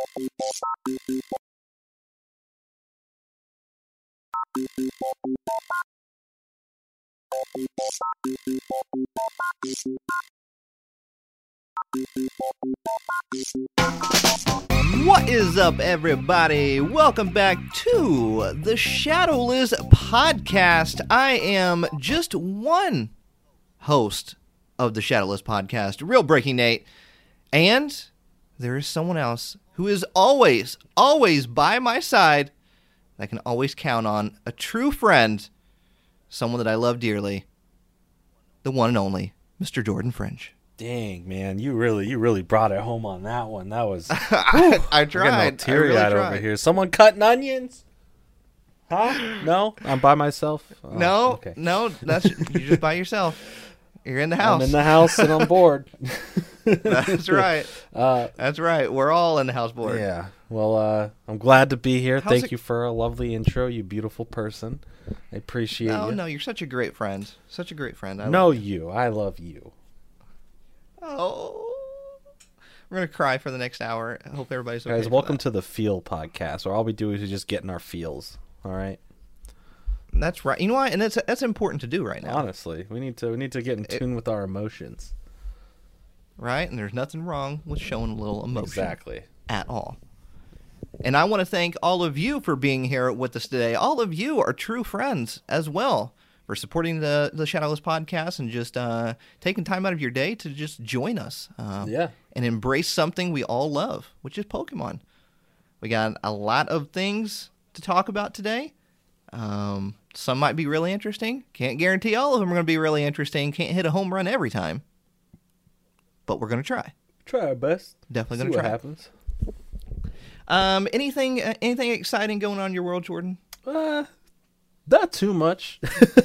What is up, everybody? Welcome back to the Shadowless Podcast. I am just one host of the Shadowless Podcast, Real Breaking Nate, and there is someone else who is always by my side that I can always count on, a true friend, someone that I love dearly, the one and only Mr. Jordan Fringe. Dang, man, you really brought it home on that one. That was I tried. Teary-eyed over here. Someone cutting onions? Huh? No, I'm by myself. Oh, no, okay. no, you're just by yourself. You're in the house. I'm in the house and I'm bored. That's right. That's right. We're all in the house bored. Yeah. Well, I'm glad to be here. Thank it... you for a lovely intro, you beautiful person. I appreciate you. No, you're such a great friend. Such a great friend. I love you. Oh, we're gonna cry for the next hour. I hope everybody's okay. Guys, welcome to the Feel Podcast, where all we do is just get in our feels. All right. That's right. You know what? And that's important to do right now. Honestly, we need to get in tune with our emotions. Right, and there's nothing wrong with showing a little emotion. Exactly. At all. And I want to thank all of you for being here with us today. All of you are true friends as well, for supporting the Shadowless Podcast and just taking time out of your day to just join us. And embrace something we all love, which is Pokemon. We got a lot of things to talk about today. Some might be really interesting. Can't guarantee all of them are going to be really interesting. Can't hit a home run every time. But we're going to try. Try our best. Definitely going to try. See what happens. Anything exciting going on in your world, Jordan? Not too much.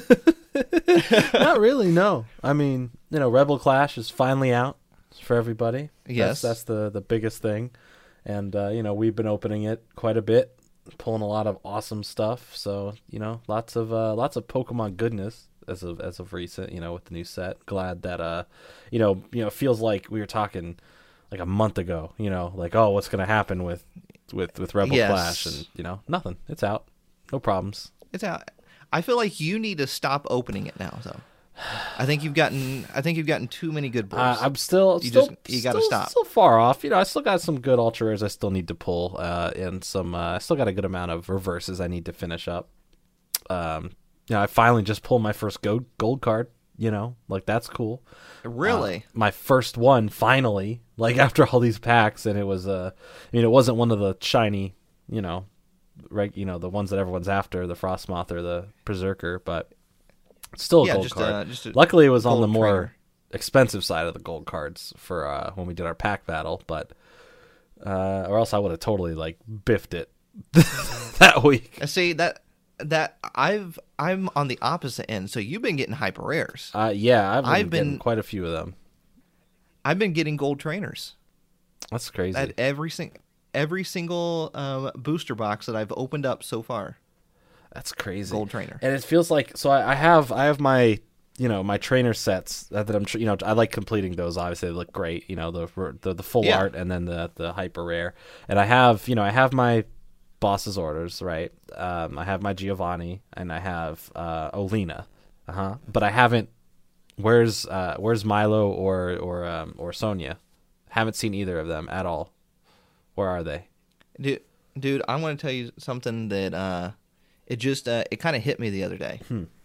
Not really, no. I mean, Rebel Clash is finally out for everybody. Yes. That's the biggest thing. And, we've been opening it quite a bit, pulling a lot of awesome stuff. So, lots of Pokemon goodness as of recent, with the new set. Glad that, it feels like we were talking like a month ago, like, oh, what's going to happen with Rebel Clash? And, nothing. It's out. No problems. It's out. I feel like you need to stop opening it now, though. I think you've gotten too many good pulls. I'm still you got to stop. Still far off. I still got some good ultra rares I still need to pull, and some. I still got a good amount of reverses I need to finish up. I finally just pulled my first gold card. That's cool. Really, my first one finally. After all these packs, and it was it wasn't one of the shiny, the ones that everyone's after, the Frostmoth or the Berserker, but it's still a gold card. Luckily, it was on the more expensive side of the gold cards for when we did our pack battle, but or else I would have totally biffed it that week. I see that I'm on the opposite end. So you've been getting hyper rares. Yeah, I've been getting quite a few of them. I've been getting gold trainers. That's crazy. At every single booster box that I've opened up so far. That's crazy. Gold trainer. And it feels like, so I have my, my trainer sets that I'm, I like completing those. Obviously they look great, the full art and then the hyper rare. And I have my boss's orders, right? I have my Giovanni and I have Olina. But I haven't, where's Milo or Sonia? Haven't seen either of them at all. Where are they? Dude, I want to tell you something that it kind of hit me the other day.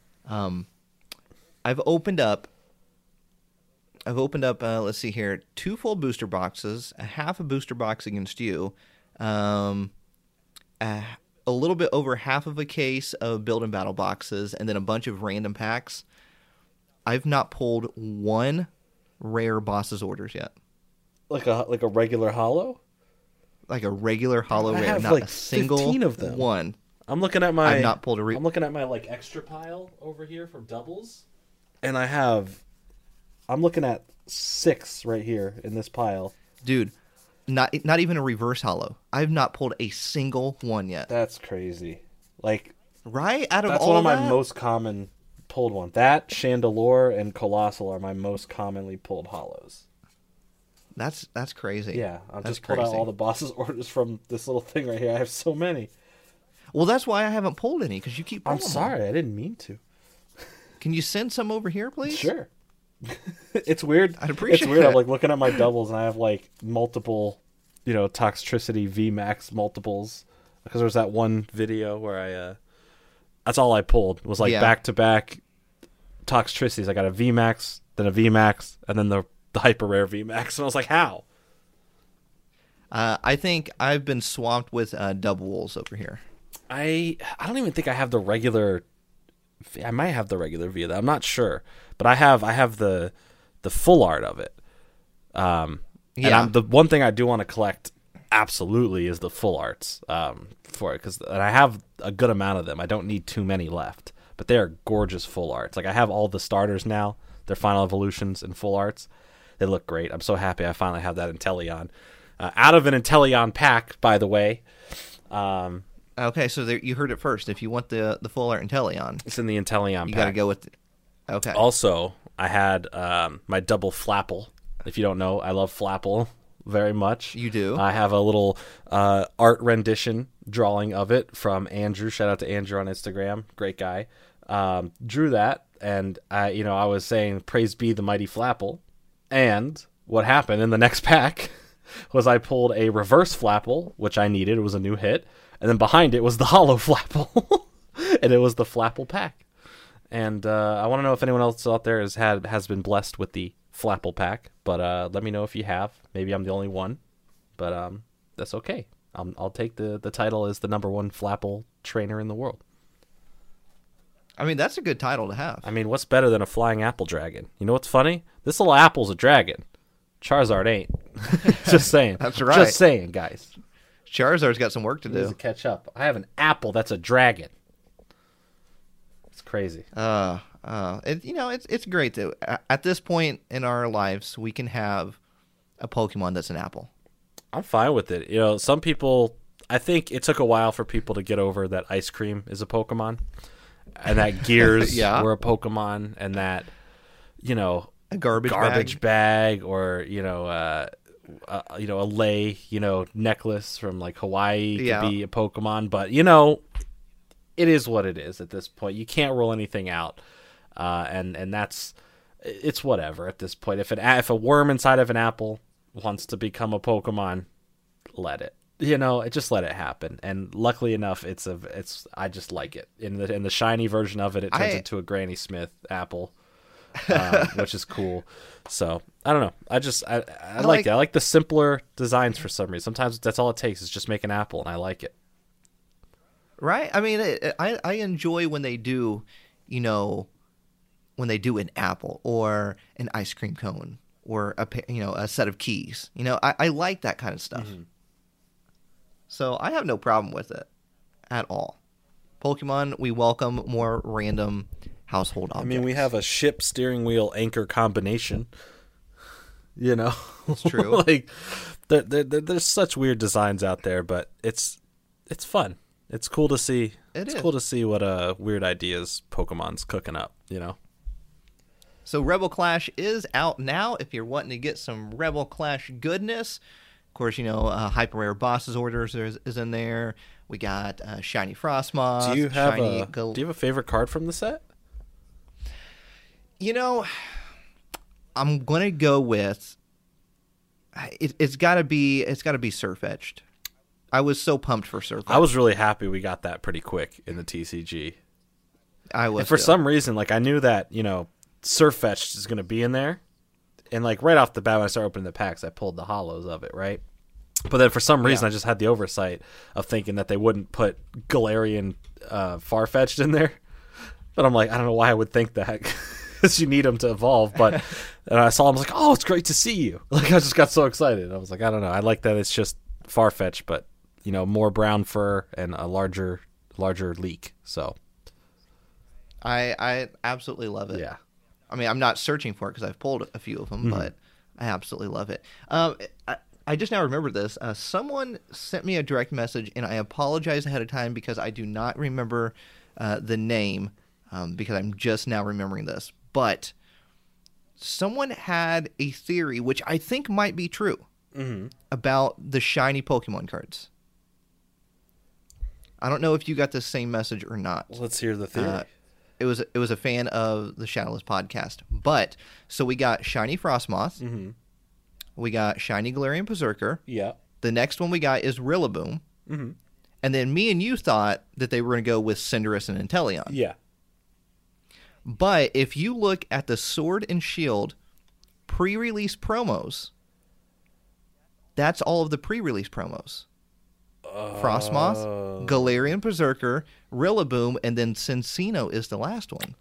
I've opened up let's see here, 2 full booster boxes, a half a booster box against you, a little bit over half of a case of build and battle boxes, and then a bunch of random packs. I've not pulled one rare boss's orders yet. Like a regular holo? Like a regular holo rare, have not a single 15 of them. One. I'm looking at my. I've not pulled I'm looking at my extra pile over here for doubles, and I'm looking at 6 right here in this pile. Dude, not even a reverse holo. I've not pulled a single one yet. That's crazy. Right out of that's all one of my that? most common pulled ones. That Chandelure and Colossal are my most commonly pulled holos. That's crazy. Yeah, I'll That's just pull out crazy. all the boss's orders from this little thing right here. I have so many. Well, that's why I haven't pulled any, because you keep pulling I'm them. sorry, I didn't mean to. Can you send some over here, please? Sure. It's weird. I'd appreciate It's weird. it. I'm like looking at my doubles and I have like multiple, Toxtricity VMAX multiples, because there was that one video where that's all I pulled was like back to back Toxtricities. I got a VMAX, then a VMAX, and then the hyper rare VMAX, and I was like, how? I think I've been swamped with doubles over here. I don't even think I have the regular. I might have the regular V. I'm not sure, but I have the full art of it. And the one thing I do want to collect absolutely is the full arts for it, and I have a good amount of them. I don't need too many left, but they are gorgeous full arts. Like I have all the starters now, their final evolutions and full arts. They look great. I'm so happy I finally have that Inteleon. Out of an Inteleon pack, by the way. Okay, so you heard it first. If you want the full art Inteleon, It's in the Inteleon pack. you got to go with. Okay. Also, I had my double Flapple. If you don't know, I love Flapple very much. You do? I have a little art rendition drawing of it from Andrew. Shout out to Andrew on Instagram. Great guy. Drew that, and I was saying, praise be the mighty Flapple. And what happened in the next pack was I pulled a reverse Flapple, which I needed. It was a new hit. And then behind it was the hollow Flapple. And it was the Flapple pack. And I want to know if anyone else out there has been blessed with the Flapple pack. But let me know if you have. Maybe I'm the only one. But that's okay. I'll take the title as the #1 Flapple trainer in the world. I mean, that's a good title to have. I mean, what's better than a flying apple dragon? You know what's funny? This little apple's a dragon. Charizard ain't. Just saying. That's right. Just saying, guys. Charizard's got some work to Needs do. to catch up. I have an apple that's a dragon. It's crazy. It's great that at this point in our lives we can have a Pokemon that's an apple. I'm fine with it. Some people, I think it took a while for people to get over that ice cream is a Pokemon, and that gears were a Pokemon, and that A garbage bag or a lei necklace from like Hawaii could be a Pokemon, but it is what it is at this point. You can't rule anything out, and it's whatever at this point. If a worm inside of an apple wants to become a Pokemon, let it. Just let it happen. And luckily enough, I just like it. In the shiny version of it turns into a Granny Smith apple. Which is cool. So I don't know. I like it. I like the simpler designs for some reason. Sometimes that's all it takes is just make an apple, and I like it. Right? I mean, I enjoy when they do, an apple or an ice cream cone or a set of keys. I like that kind of stuff. Mm-hmm. So I have no problem with it at all. Pokemon, we welcome more random household objects. I mean, we have a ship steering wheel anchor combination. It's true. Like there's such weird designs out there, but it's fun. It's cool to see. It's cool to see what weird ideas Pokemon's cooking up. So Rebel Clash is out now. If you're wanting to get some Rebel Clash goodness, of course, Hyper Rare Boss's Orders is in there. We got Shiny Frostmoth. Do you have a favorite card from the set? I'm gonna go with it's gotta be Surfetched. I was so pumped for Surfetched. I was really happy we got that pretty quick in the TCG. I was. And for some reason, I knew that Surfetched is gonna be in there, and right off the bat when I started opening the packs, I pulled the hollows of it, right? But then for some reason, I just had the oversight of thinking that they wouldn't put Galarian Farfetch'd in there. But I'm like, I don't know why I would think that. Because you need them to evolve, but and I saw him, I was like, oh, it's great to see you. I just got so excited. I was like, I don't know. I like that it's just Farfetch'd, but more brown fur and a larger leak. So I absolutely love it. Yeah. I mean, I'm not searching for it because I've pulled a few of them, but I absolutely love it. I just now remembered this. Someone sent me a direct message, and I apologize ahead of time because I do not remember the name because I'm just now remembering this. But someone had a theory, which I think might be true, about the shiny Pokemon cards. I don't know if you got the same message or not. Let's hear the theory. It was a fan of the Shadowless podcast. But, so we got shiny Frostmoth. Mm-hmm. We got shiny Galarian Berserker. Yeah. The next one we got is Rillaboom. Mm-hmm. And then me and you thought that they were going to go with Cinderace and Inteleon. Yeah. But if you look at the Sword and Shield pre-release promos, that's all of the pre-release promos. Frostmoth, Galarian Berserker, Rillaboom, and then Cinccino is the last one.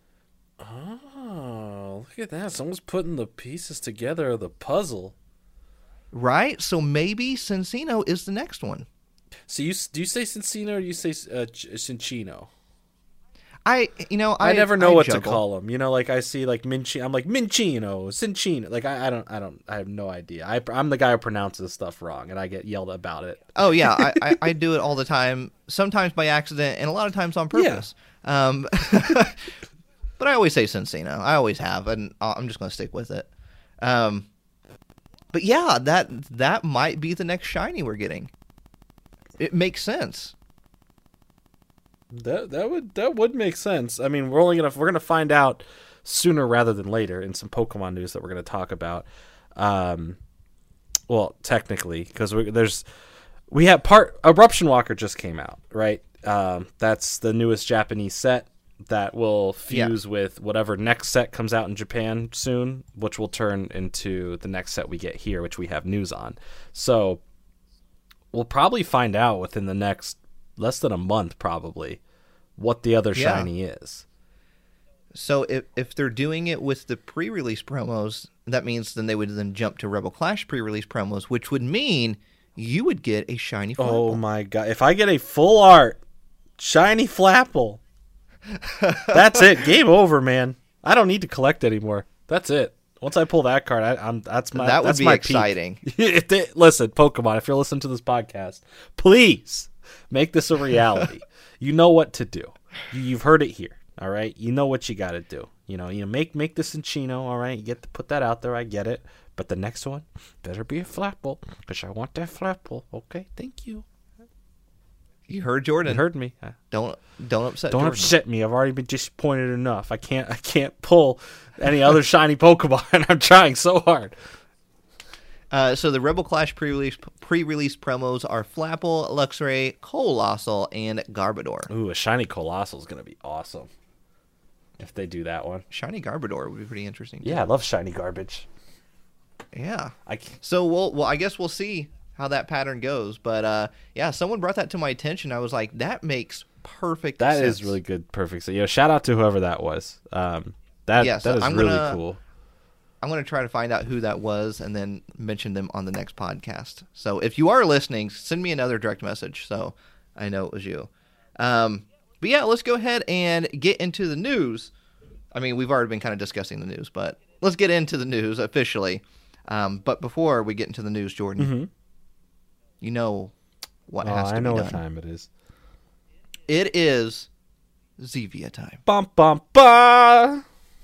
Oh, look at that. Someone's putting the pieces together of the puzzle. Right? So maybe Cinccino is the next one. So do you say Cinccino or do you say Cinccino? I never know what juggle. to call them. You know, like I see like Minchino, I'm like Minchino, Cinccino. Like I have no idea. I'm the guy who pronounces stuff wrong, and I get yelled about it. Oh yeah, I do it all the time. Sometimes by accident, and a lot of times on purpose. Yeah. But I always say Cinccino. I always have, and I'm just going to stick with it. But yeah, that might be the next shiny we're getting. It makes sense. That would make sense. I mean, we're gonna find out sooner rather than later in some Pokemon news that we're gonna talk about. Well, technically, because we have Eruption Walker just came out, right? That's the newest Japanese set that will fuse with whatever next set comes out in Japan soon, which will turn into the next set we get here, which we have news on. So we'll probably find out within the next less than a month, probably, what the other shiny is. So if they're doing it with the pre-release promos, that means then they would then jump to Rebel Clash pre-release promos, which would mean you would get a shiny Flapple. Oh my god. If I get a full art shiny Flapple, that's it. Game over, man. I don't need to collect anymore. That's it. Once I pull that card, that would be exciting. Listen, Pokemon, if you're listening to this podcast, please make this a reality. You know what to do. You've heard it here. All right, you know what you got to do. You know, make this in Chino. All right, you get to put that out there. I get it, but the next one better be a Flapple because I want that Flapple. Okay, thank you. You heard Jordan. You heard me. Don't upset. Don't Jordan. upset me. I've already been disappointed enough. I can't pull any other shiny Pokemon. I'm trying so hard. So the Rebel Clash pre-release promos are Flapple, Luxray, Coalossal, and Garbodor. Ooh, a shiny Coalossal is gonna be awesome if they do that one. Shiny Garbodor would be pretty interesting. Yeah, I love shiny garbage. Yeah. So I guess we'll see how that pattern goes. But yeah, someone brought that to my attention. I was like, that makes perfect sense. That is really good, perfect. So, shout out to whoever that was. That is really cool. I'm going to try to find out who that was and then mention them on the next podcast. So if you are listening, send me another direct message so I know it was you. But yeah, let's go ahead and get into the news. I mean, we've already been kind of discussing the news, but let's get into the news officially. But before we get into the news, Jordan, you know what has to be done. I know what time it is. It is Zevia time. Bum, bum, bum.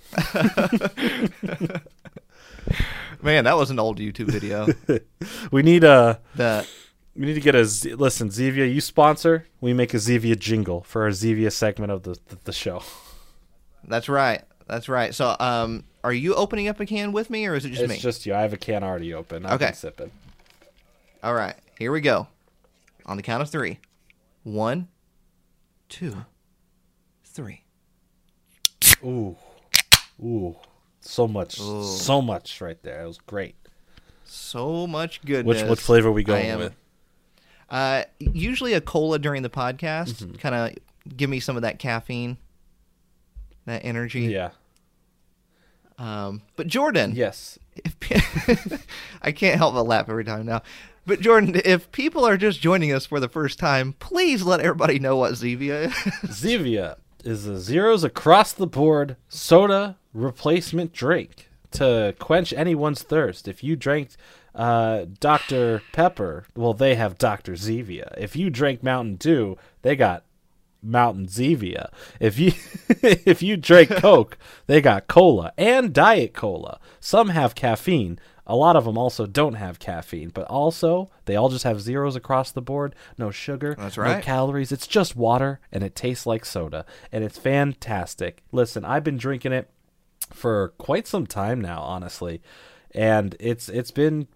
Man, that was an old YouTube video. We need to get listen, Zevia, you sponsor. We make a Zevia jingle for our Zevia segment of the show. That's right. So, are you opening up a can with me, or is it just me? It's just you. I have a can already open. I've been sipping. All right, here we go. On the count of 3. 1, 2, 3. Ooh. So much right there. It was great. So much goodness. What flavor are we going with? Usually a cola during the podcast. Kind of give me some of that caffeine, that energy. Yeah. But Jordan. Yes. I can't help but laugh every time now. But Jordan, if people are just joining us for the first time, please let everybody know what Zevia is. Zevia is a zeros across the board soda replacement drink to quench anyone's thirst. If you drank Dr. Pepper, well, they have Dr. Zevia. If you drank Mountain Dew, they got Mountain Zevia. If you if you drink Coke, they got cola and Diet Cola. Some have caffeine. A lot of them also don't have caffeine, but also they all just have zeros across the board. No sugar, That's right. No calories. It's just water, and it tastes like soda, and it's fantastic. Listen, I've been drinking it for quite some time now, honestly, and it's just been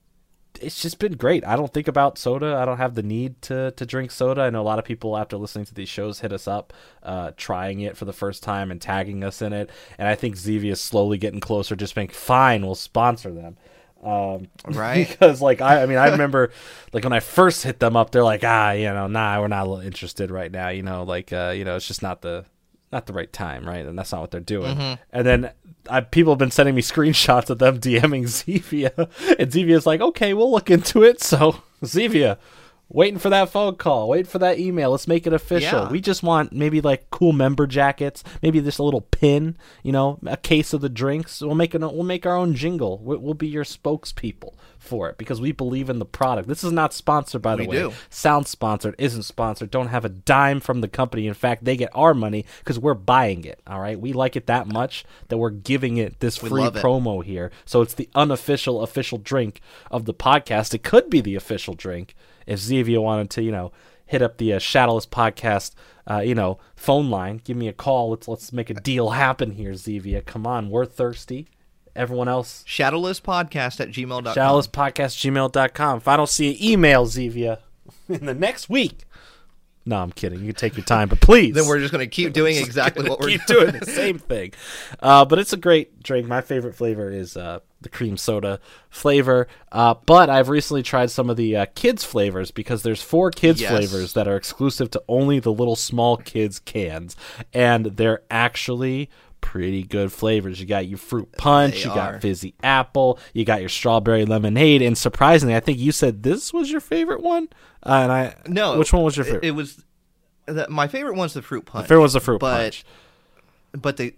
great. I don't think about soda. I don't have the need to drink soda. I know a lot of people after listening to these shows hit us up, trying it for the first time and tagging us in it. And I think Zevia is slowly getting closer, just being fine. We'll sponsor them. Right. Because I remember like when I first hit them up, they're like, we're not interested right now. It's just not the right time, right? And that's not what they're doing. Mm-hmm. And then people have been sending me screenshots of them DMing Zevia, and Zevia's like, okay, we'll look into it. So Zevia, waiting for that phone call, waiting for that email. Let's make it official. Yeah. We just want maybe like cool member jackets, maybe just a little pin, a case of the drinks. We'll make our own jingle. We'll be your spokespeople for it because we believe in the product. This is not sponsored, by the way. do. Sounds sponsored, isn't sponsored. Don't have a dime from the company. In fact, they get our money because we're buying it. All right, we like it that much that we're giving it this free promo here. So it's the unofficial official drink of the podcast. It could be the official drink if Zevia wanted to, hit up the Shadowless Podcast, phone line. Give me a call. Let's make a deal happen here, Zevia. Come on, we're thirsty. Everyone else, shadowlesspodcast@gmail.com. shadowlesspodcast@gmail.com. If I don't see an email, Zevia, in the next week. No, I'm kidding. You can take your time, but please. Then we're just going to keep doing exactly what we're keep doing the same thing. But it's a great drink. My favorite flavor is the cream soda flavor. But I've recently tried some of the kids flavors because there's 4 kids flavors that are exclusive to only the little small kids cans, and they're actually pretty good flavors. You got your fruit punch, got fizzy apple, you got your strawberry lemonade, and surprisingly, I think you said this was your favorite one. No, which one was your favorite? It was my favorite one's the fruit punch. My favorite was the fruit punch. But the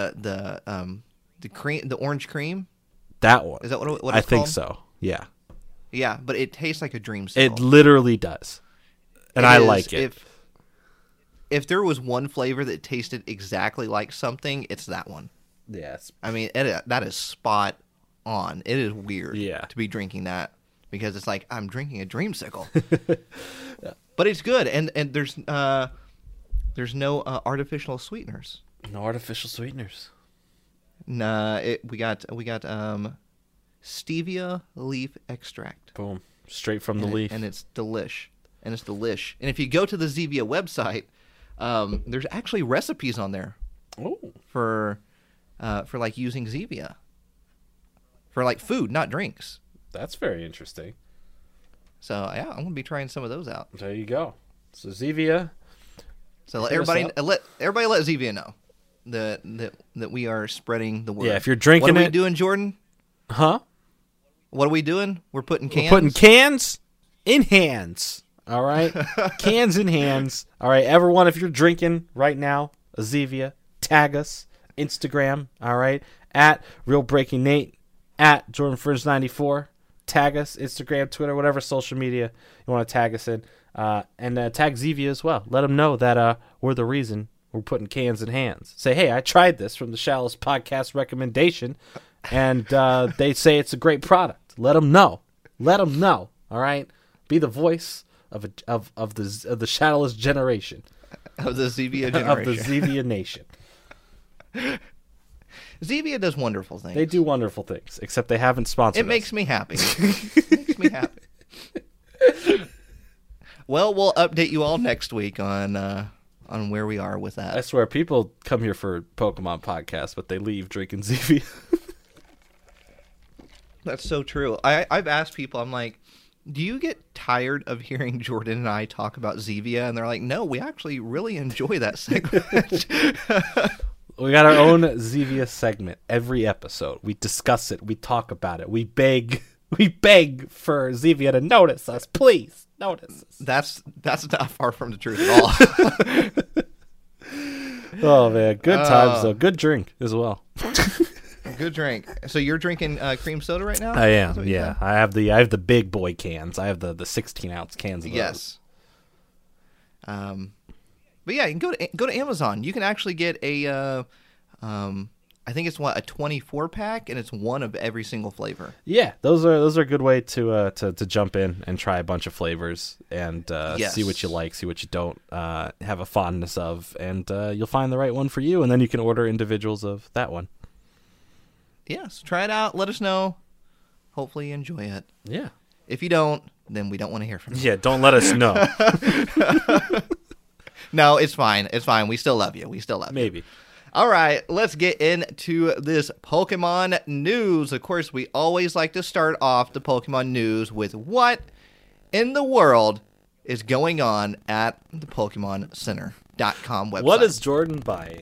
cream, the orange cream. That one. Is that what it's I think called? so. Yeah. Yeah, but it tastes like a dreamsicle. It literally does, and I like it. If there was one flavor that tasted exactly like something, it's that one. Yes. I mean, that is spot on. It is weird to be drinking that because it's like I'm drinking a dreamsicle. But it's good, and there's no artificial sweeteners. No artificial sweeteners. Nah, we got stevia leaf extract. Boom, straight from the leaf, and it's delish. And if you go to the Zevia website, there's actually recipes on there. Oh. For like using Zevia. For like food, not drinks. That's very interesting. So yeah, I'm gonna be trying some of those out. There you go. So Zevia. So let everybody let Zevia know that we are spreading the word. Yeah, if you're drinking what are we doing, Jordan? Huh? What are we doing? We're putting cans. We're putting cans in hands. All right, cans in hands. All right, everyone, if you're drinking right now, a Zevia, tag us, Instagram. All right, at Real Breaking Nate, at Jordan Fringe 94. Tag us, Instagram, Twitter, whatever social media you want to tag us in, and tag Zevia as well. Let them know that we're the reason we're putting cans in hands. Say, hey, I tried this from the Shadowless Podcast recommendation, and they say it's a great product. Let them know. Let them know. All right, be the voice of the Shadowless generation, of the Zevia generation, of the Zevia nation. Zevia does wonderful things. They do wonderful things, except they haven't sponsored us. It makes me happy. It makes me happy. Well, we'll update you all next week on where we are with that. I swear, people come here for Pokemon podcasts, but they leave drinking Zevia. That's so true. I've asked people, I'm like, do you get tired of hearing Jordan and I talk about Zevia? And they're like, no, we actually really enjoy that segment. We got our own Zevia segment every episode. We discuss it. We talk about it. We beg for Zevia to notice us. Please, notice us. That's not far from the truth at all. Oh, man. Good times, though. Good drink as well. Good drink. So you're drinking cream soda right now? I am, yeah. I have the big boy cans. I have the 16-ounce cans of those. Yes. But yeah, you can go to Amazon. You can actually get a I think it's a 24 pack, and it's one of every single flavor. Yeah, those are a good way to jump in and try a bunch of flavors and see what you like, see what you don't have a fondness of, and you'll find the right one for you, and then you can order individuals of that one. Yes, try it out. Let us know. Hopefully you enjoy it. Yeah. If you don't, then we don't want to hear from you. Yeah, don't let us know. No, it's fine. It's fine. We still love you. Maybe. All right, let's get into this Pokemon news. Of course, we always like to start off the Pokemon news with what in the world is going on at the PokemonCenter.com website. What is Jordan buying?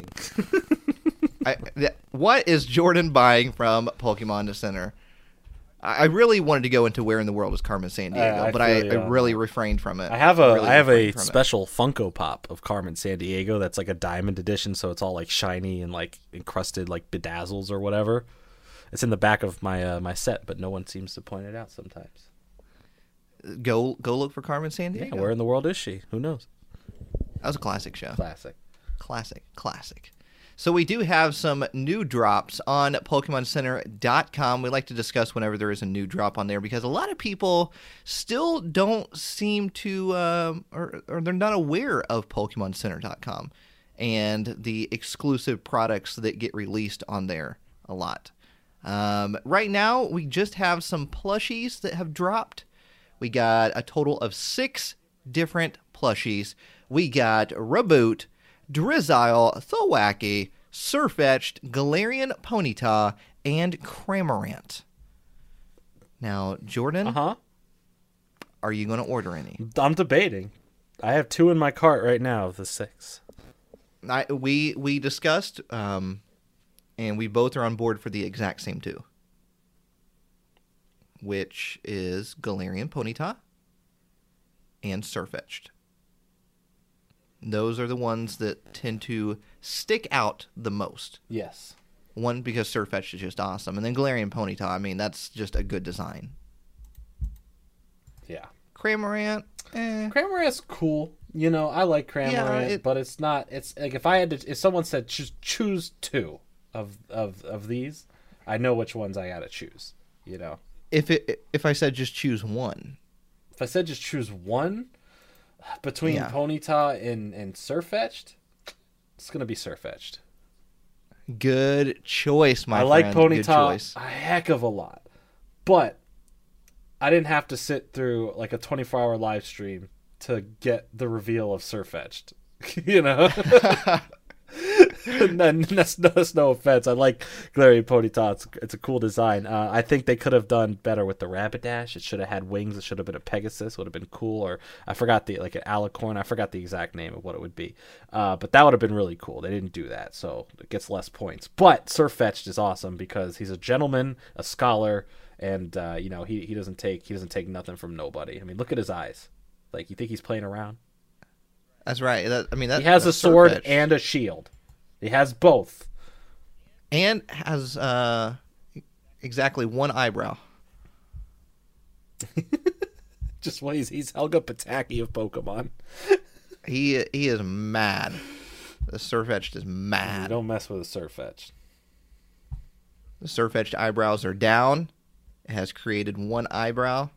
What is Jordan buying from Pokemon Center? I really wanted to go into where in the world is Carmen Sandiego, but I really refrained from it. I have a special Funko Pop of Carmen Sandiego that's like a diamond edition, so it's all like shiny and like encrusted like bedazzles or whatever. It's in the back of my my set, but no one seems to point it out sometimes. Go look for Carmen Sandiego. Yeah, where in the world is she? Who knows? That was a classic show. Classic. So we do have some new drops on PokemonCenter.com. We like to discuss whenever there is a new drop on there because a lot of people still don't seem to, or they're not aware of PokemonCenter.com and the exclusive products that get released on there a lot. Right now, we just have some plushies that have dropped. We got a total of 6 different plushies. We got Reboot, Drizzile, Thwackey, Sirfetch'd, Galarian Ponyta, and Cramorant. Now, Jordan, are you going to order any? I'm debating. I have 2 in my cart right now of the 6. We discussed, and we both are on board for the exact same 2, which is Galarian Ponyta and Sirfetch'd. Those are the ones that tend to stick out the most. Yes. One, because Sirfetch'd is just awesome. And then Galarian Ponyta, I mean, that's just a good design. Yeah. Cramorant, Cramorant's cool. You know, I like Cramorant, but it's not, it's like if someone said choose 2 of these, I know which ones I gotta choose, you know. If I said just choose one. If I said just choose one, between Ponyta and Sirfetch'd, it's going to be Sirfetch'd. Good choice, my friend. I like Ponyta a heck of a lot. But I didn't have to sit through like a 24-hour live stream to get the reveal of Sirfetch'd. You know? And that's no offense. I like Galarian Ponyta. It's a cool design. I think they could have done better with the Rapidash. It should have had wings. It should have been a Pegasus. Would have been cool. Or I forgot an Alicorn. I forgot the exact name of what it would be. But that would have been really cool. They didn't do that, so it gets less points. But Sirfetch'd is awesome because he's a gentleman, a scholar, and you know he doesn't take nothing from nobody. I mean, look at his eyes. Like, you think he's playing around? That's right. He has a sword Sirfetch'd and a shield. He has both. And has exactly one eyebrow. Just what he's Helga Pataki of Pokemon. He is mad. The Sirfetch'd is mad. You don't mess with a Sirfetch'd. The Sirfetch'd eyebrows are down. It has created one eyebrow.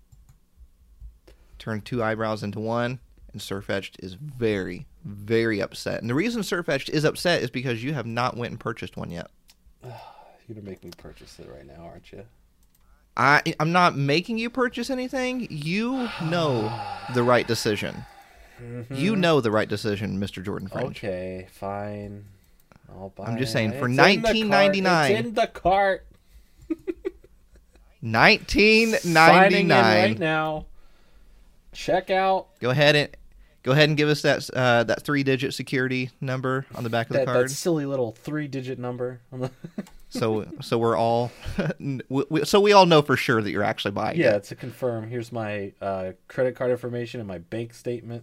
Turned 2 eyebrows into one. And Sirfetch'd is very, very upset. And the reason Sirfetch'd is upset is because you have not went and purchased one yet. You're going to make me purchase it right now, aren't you? I'm not making you purchase anything. You know the right decision. Mm-hmm. You know the right decision, Mr. Jordan Fringe. Okay, fine. I'll buy I'm just saying, for $19.99. It's in the cart. $19.99. Signing in right now. Check out. Go ahead and give us that 3-digit security number on the back of the card. That silly little 3-digit number. So we're all we all know for sure that you're actually buying it. Yeah, to confirm. Here's my credit card information and my bank statement.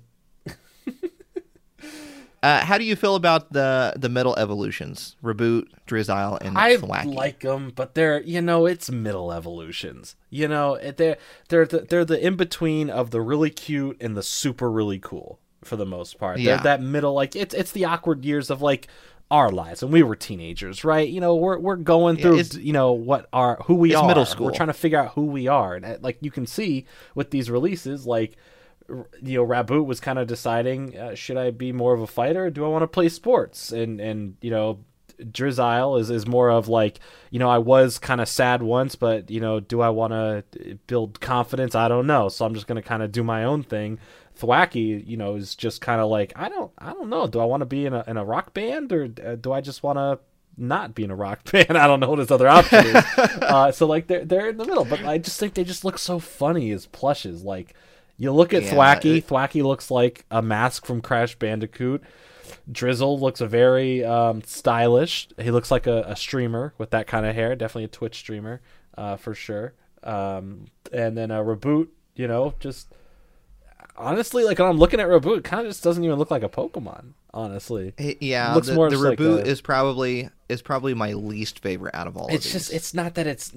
How do you feel about the metal evolutions? Reboot, Drizzile, and Thwackey? I like them, but they're, it's middle evolutions. They're the in between of the really cute and the super really cool. for the most part. Yeah. They're that middle, like it's the awkward years of like our lives when we were teenagers, right? You know, we're going through, you know, who we are. Middle school. We're trying to figure out who we are, and like you can see with these releases, like, you know, Raboot was kind of deciding, should I be more of a fighter, or do I want to play sports? And you know, Drizzile is more of like, you know, I was kind of sad once, but you know, do I want to build confidence? I don't know, so I'm just gonna kind of do my own thing. Thwacky, you know, is just kind of like, I don't know. Do I want to be in a rock band, or do I just want to not be in a rock band? I don't know what his other option is. So like they're in the middle, but I just think they just look so funny as plushes. Like you look at Thwacky. Thwacky looks like a mask from Crash Bandicoot. Drizzle looks very stylish. He looks like a streamer with that kind of hair. Definitely a Twitch streamer, for sure. And then Raboot, you know, just. Honestly, like when I'm looking at Raboot, it kind of just doesn't even look like a Pokemon. Honestly, yeah, looks more the like Raboot is probably my least favorite out of all. It's just it's not that it's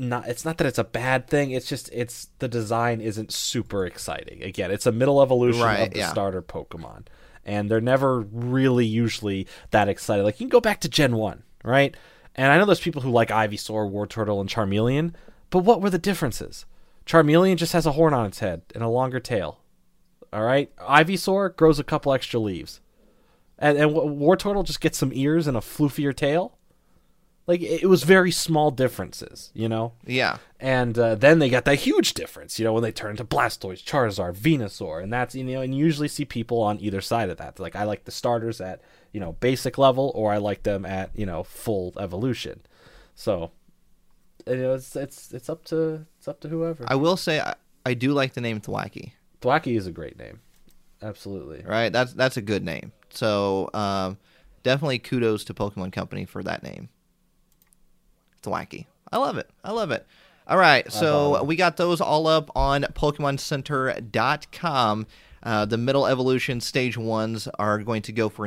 a bad thing. It's just the design isn't super exciting. Again, it's a middle evolution of the starter Pokemon, and they're never really usually that exciting. Like you can go back to Gen 1, right? And I know there's people who like Ivysaur, Wartortle, and Charmeleon, but what were the differences? Charmeleon just has a horn on its head and a longer tail. All right, Ivysaur grows a couple extra leaves, and Wartortle just gets some ears and a floofier tail. Like it was very small differences, you know. Yeah. And then they got that huge difference, you know, when they turn to Blastoise, Charizard, Venusaur, and that's, you know, and you usually see people on either side of that. They're like, I like the starters at, you know, basic level, or I like them at, you know, full evolution. So, you know, it's up to whoever. I will say I do like the name Thwacky. Thwacky is a great name. Absolutely. Right? That's a good name. So, definitely kudos to Pokemon Company for that name. Thwacky. I love it. All right, so we got those all up on PokemonCenter.com. The middle evolution stage 1s are going to go for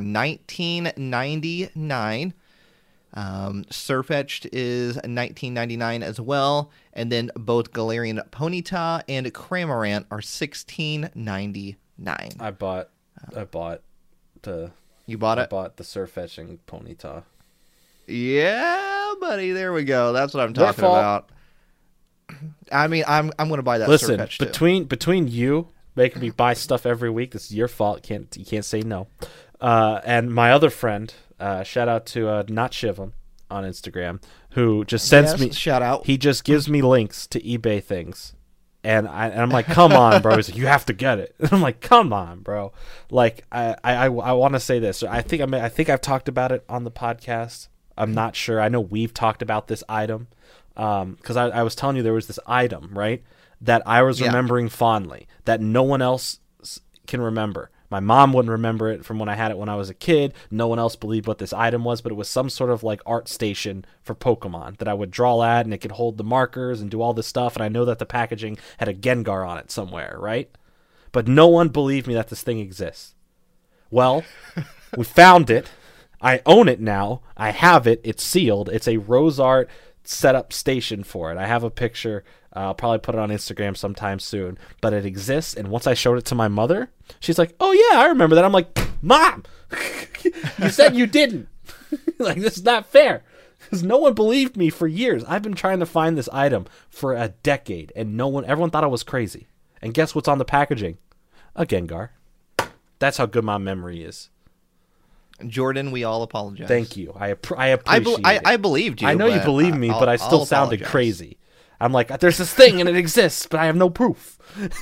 $19.99. Sirfetch'd is $19.99 as well, and then both Galarian Ponyta and Cramorant are $16.99. I bought the. You bought it? I bought the Sirfetch'd Ponyta. Yeah, buddy. There we go. That's what I'm talking about. I mean, I'm going to buy that. Listen, Sirfetch'd too. between you making me buy stuff every week, this is your fault. You can't say no. And my other friend. Shout out to Not Shivam on Instagram, who just sends me shout out. He just gives me links to eBay things, and I'm like, come on, bro. He's like, you have to get it. And I'm like, come on, bro. Like I want to say this. I think I've talked about it on the podcast. I'm not sure. I know we've talked about this item because I was telling you there was this item, right, that I was remembering fondly that no one else can remember. My mom wouldn't remember it from when I had it when I was a kid. No one else believed what this item was, but it was some sort of like art station for Pokemon that I would draw at, and it could hold the markers and do all this stuff. And I know that the packaging had a Gengar on it somewhere, right? But no one believed me that this thing exists. Well, we found it. I own it now. I have it. It's sealed. It's a Rose Art setup station for it. I have a picture. I'll probably put it on Instagram sometime soon, but it exists. And once I showed it to my mother, she's like, oh yeah, I remember that. I'm like, Mom, you said you didn't. Like, this is not fair, because no one believed me for years. I've been trying to find this item for a decade, and everyone thought I was crazy. And guess what's on the packaging? A Gengar. That's how good my memory is. Jordan, we all apologize. Thank you. I appreciate it. I believed you. I know you believe me, but I still sounded crazy. I'm like, there's this thing and it exists, but I have no proof.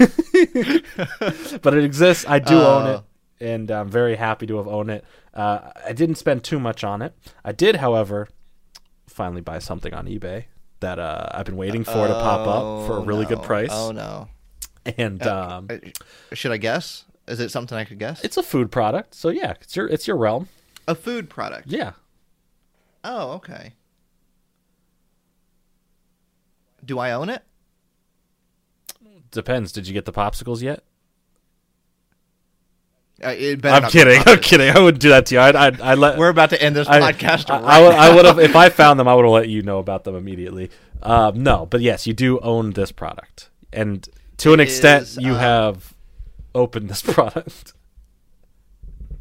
But it exists. I do own it, and I'm very happy to have owned it. I didn't spend too much on it. I did, however, finally buy something on eBay that I've been waiting for to pop up for a really good price. Oh, no. And should I guess? Is it something I could guess? It's a food product, so yeah, it's your realm. A food product? Yeah. Oh, okay. Do I own it? Depends. Did you get the popsicles yet? I'm kidding. I wouldn't do that to you. We're about to end this podcast. I would have, if I found them, I would have let you know about them immediately. No, but yes, you do own this product, and to an extent, you have opened this product.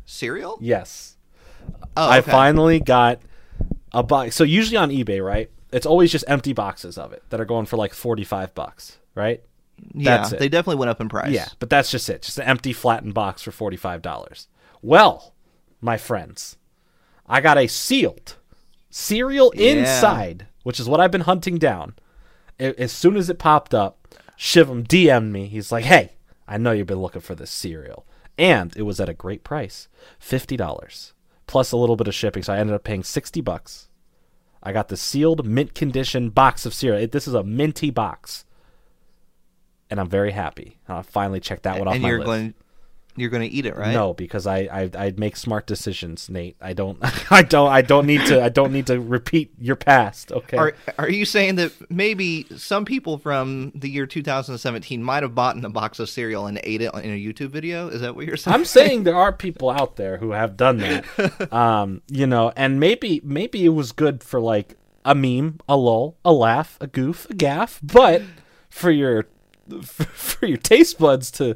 Cereal? Yes. Oh, I okay. finally got a box. So usually on eBay, right? It's always just empty boxes of it that are going for like $45, right? Yeah, That's it. they definitely went up in price. Yeah, but that's just it. Just an empty flattened box for $45. Well, my friends, I got a sealed cereal inside, which is what I've been hunting down. As soon as it popped up, Shiv'em DM'd me. He's like, hey, I know you've been looking for this cereal. And it was at a great price, $50, plus a little bit of shipping. So I ended up paying $60. I got the sealed mint condition box of cereal. This is a minty box. And I'm very happy. I finally checked that one off my list. You're going to eat it, right? No, because I make smart decisions, Nate. I don't need to repeat your past. Okay. Are you saying that maybe some people from the year 2017 might have bought in a box of cereal and ate it in a YouTube video? Is that what you're saying? I'm saying there are people out there who have done that. And maybe it was good for like a meme, a lull, a laugh, a goof, a gaff, but for your taste buds to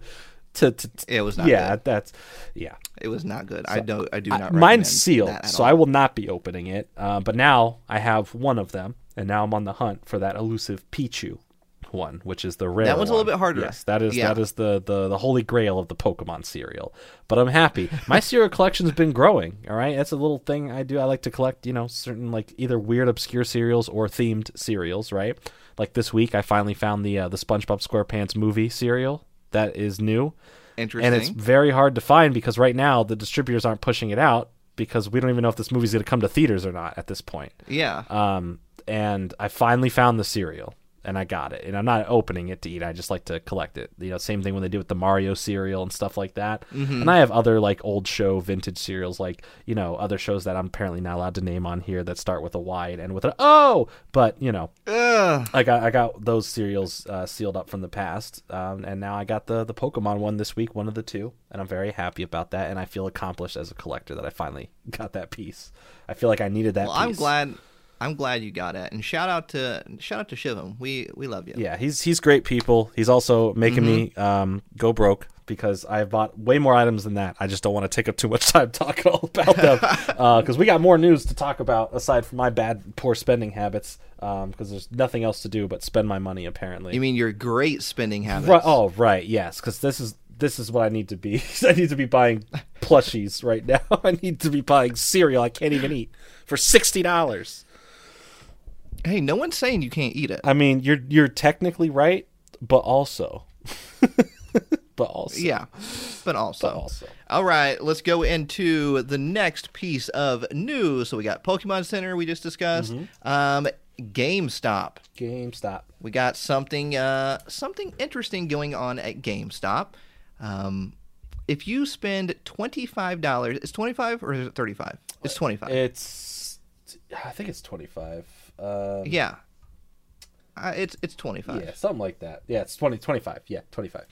it was not good. It was not good. So, I do not recommend mine's sealed, that so all. I will not be opening it. But now I have one of them, and now I'm on the hunt for that elusive Pichu one, which is the rare. That one's a little bit harder. Yes, that is the holy grail of the Pokemon cereal. But I'm happy. My cereal collection's been growing. All right, that's a little thing I do. I like to collect, certain like either weird, obscure cereals or themed cereals. Right, like this week I finally found the SpongeBob SquarePants movie cereal that is new. Interesting. And it's very hard to find because right now the distributors aren't pushing it out because we don't even know if this movie's going to come to theaters or not at this point. Yeah. And I finally found the cereal and I got it. And I'm not opening it to eat. I just like to collect it. Same thing when they do with the Mario cereal and stuff like that. Mm-hmm. And I have other like old show vintage cereals, like, other shows that I'm apparently not allowed to name on here that start with a Y and end with an O. But, I got those cereals sealed up from the past. And now I got the Pokemon one this week, one of the two. And I'm very happy about that. And I feel accomplished as a collector that I finally got that piece. I feel like I needed that piece. I'm glad you got it, and shout out to Shiv'em. We love you. Yeah, he's great people. He's also making me go broke because I've bought way more items than that. I just don't want to take up too much time talking all about them because we got more news to talk about aside from my poor spending habits because there's nothing else to do but spend my money apparently. You mean your great spending habits? Right. Oh, right. Yes, because this is what I need to be. I need to be buying plushies right now. I need to be buying cereal I can't even eat for $60. Hey, no one's saying you can't eat it. I mean, you're technically right, but also. Yeah, but also. All right, let's go into the next piece of news. So we got Pokemon Center we just discussed. GameStop. We got something interesting going on at GameStop. If you spend $25, it's 25 or is it 35? It's 25. I think it's 25. Yeah. It's 25. Yeah, something like that. Yeah, it's 25. Yeah, 25.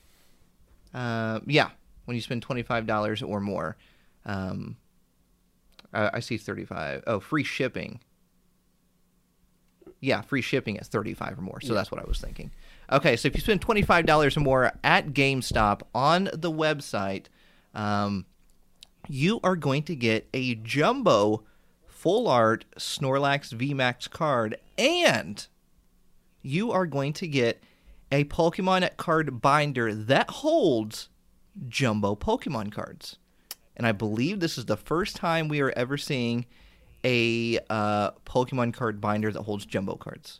Yeah, when you spend $25 or more. I see 35. Oh, free shipping. Yeah, free shipping at 35 or more. So that's what I was thinking. Okay, so if you spend $25 or more at GameStop on the website, you are going to get a jumbo full art Snorlax VMAX card, and you are going to get a Pokemon card binder that holds jumbo Pokemon cards. And I believe this is the first time we are ever seeing a Pokemon card binder that holds jumbo cards.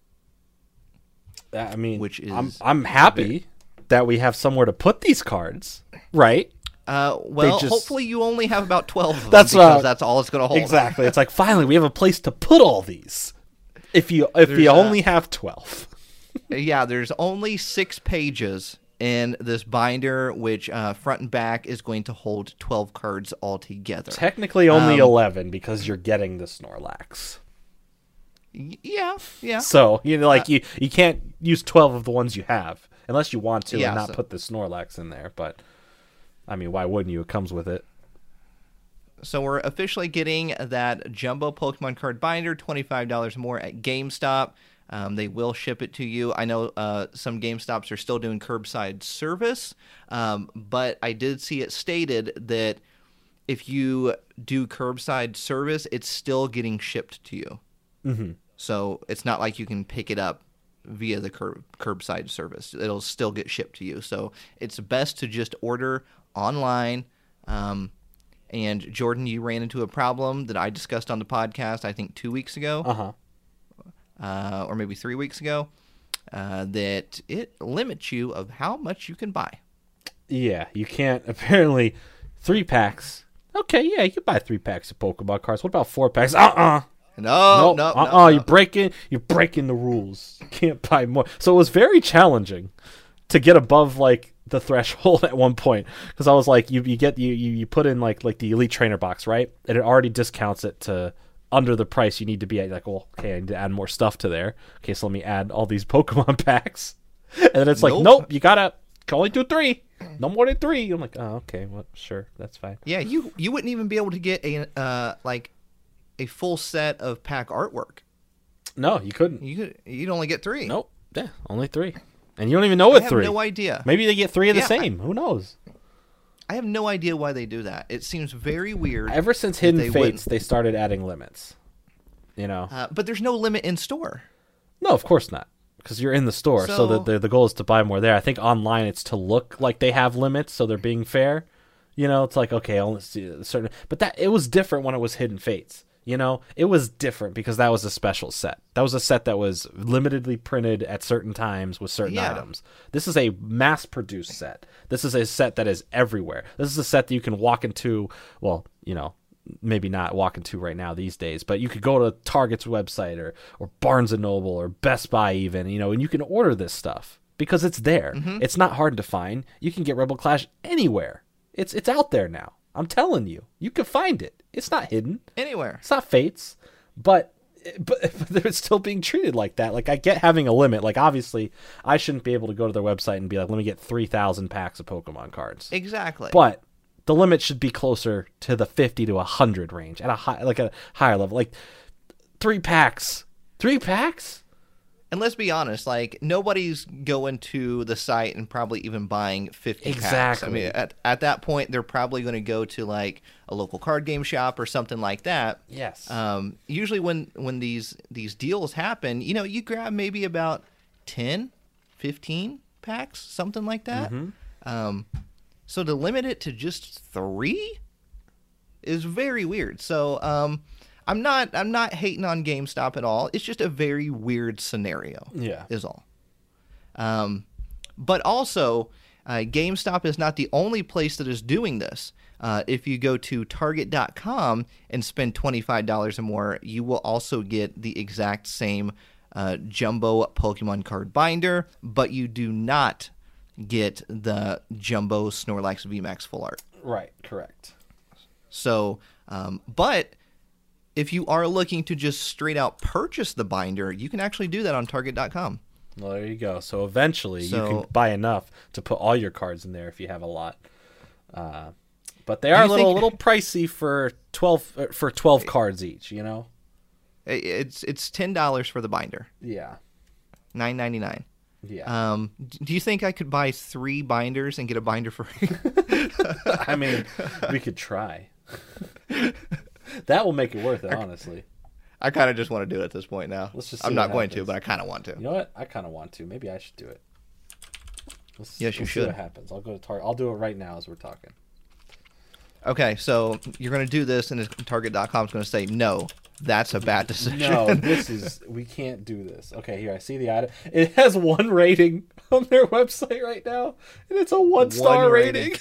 I mean, which is I'm happy that we have somewhere to put these cards, right? Hopefully you only have about 12 of them that's all it's going to hold. Exactly. It's like, finally, we have a place to put all these. If you only have 12. Yeah, there's only 6 pages in this binder, which front and back is going to hold 12 cards altogether. Technically only 11 because you're getting the Snorlax. Yeah. So, you can't use 12 of the ones you have unless you want to and not put the Snorlax in there, but I mean, why wouldn't you? It comes with it. So we're officially getting that jumbo Pokemon card binder, $25 more at GameStop. They will ship it to you. I know some GameStops are still doing curbside service, but I did see it stated that if you do curbside service, it's still getting shipped to you. Mm-hmm. So it's not like you can pick it up via the curbside service. It'll still get shipped to you. So it's best to just order online. And Jordan, you ran into a problem that I discussed on the podcast, I think 2 weeks ago, or maybe 3 weeks ago, that it limits you of how much you can buy. Yeah, you can't. Apparently, 3 packs. Okay, yeah, you can buy 3 packs of Pokemon cards. What about 4 packs? No. You're breaking the rules. You can't buy more. So it was very challenging to get above like the threshold at one point, because I was like, you put in like the Elite Trainer box, right? And it already discounts it to under the price you need to be at. Like, well, okay, I need to add more stuff to there. Okay, so let me add all these Pokemon packs, and then it's like, nope, you can only do 3, no more than 3. I'm like, oh, okay, well, sure, that's fine. Yeah, you wouldn't even be able to get a full set of pack artwork. No, you couldn't. You'd only get 3. Nope. Yeah, only 3. And you don't even know what 3. I have no idea. Maybe they get 3 of the same. Who knows? I have no idea why they do that. It seems very weird. Ever since Hidden Fates, they started adding limits. You know? But there's no limit in store. No, of course not. Because you're in the store, so the goal is to buy more there. I think online it's to look like they have limits, so they're being fair. You know, it's like, okay, I'll see a certain... But it was different when it was Hidden Fates. You know, it was different because that was a special set. That was a set that was limitedly printed at certain times with certain items. This is a mass-produced set. This is a set that is everywhere. This is a set that you can walk into, well, you know, maybe not walk into right now these days, but you could go to Target's website or Barnes & Noble or Best Buy even, you know, and you can order this stuff because it's there. Mm-hmm. It's not hard to find. You can get Rebel Clash anywhere. It's out there now. I'm telling you. You can find it. It's not hidden anywhere. It's not Fates, but they're still being treated like that. Like, I get having a limit. Like, obviously, I shouldn't be able to go to their website and be like, let me get 3,000 packs of Pokemon cards. Exactly. But the limit should be closer to the 50 to 100 range at a higher level. Like 3 packs. 3 packs? And let's be honest, like, nobody's going to the site and probably even buying 50 exactly. packs. I mean, at that point, they're probably going to go to, like, a local card game shop or something like that. Yes. Usually when these deals happen, you know, you grab maybe about 10, 15 packs, something like that. Mm-hmm. So to limit it to just 3 is very weird. So, I'm not hating on GameStop at all. It's just a very weird scenario. Yeah, is all. But also, GameStop is not the only place that is doing this. If you go to Target.com and spend $25 or more, you will also get the exact same jumbo Pokemon card binder, but you do not get the jumbo Snorlax VMAX full art. Right. Correct. So, but if you are looking to just straight out purchase the binder, you can actually do that on Target.com. Well, there you go. So eventually you can buy enough to put all your cards in there if you have a lot. But they are a little pricey for 12 cards each, you know? It's $10 for the binder. Yeah. $9.99. Yeah. Do you think I could buy 3 binders and get a binder for free? I mean, we could try. That will make it worth it, honestly. I kind of just want to do it at this point now. Let's just. I'm not going to, but I kind of want to. You know what? I kind of want to. Maybe I should do it. Yes, you should. See what happens. I'll go to Target. I'll do it right now as we're talking. Okay, so you're going to do this, and Target.com is going to say, no, that's a bad decision. No, we can't do this. Okay, here, I see the item. It has 1 rating on their website right now, and it's a 1-star rating.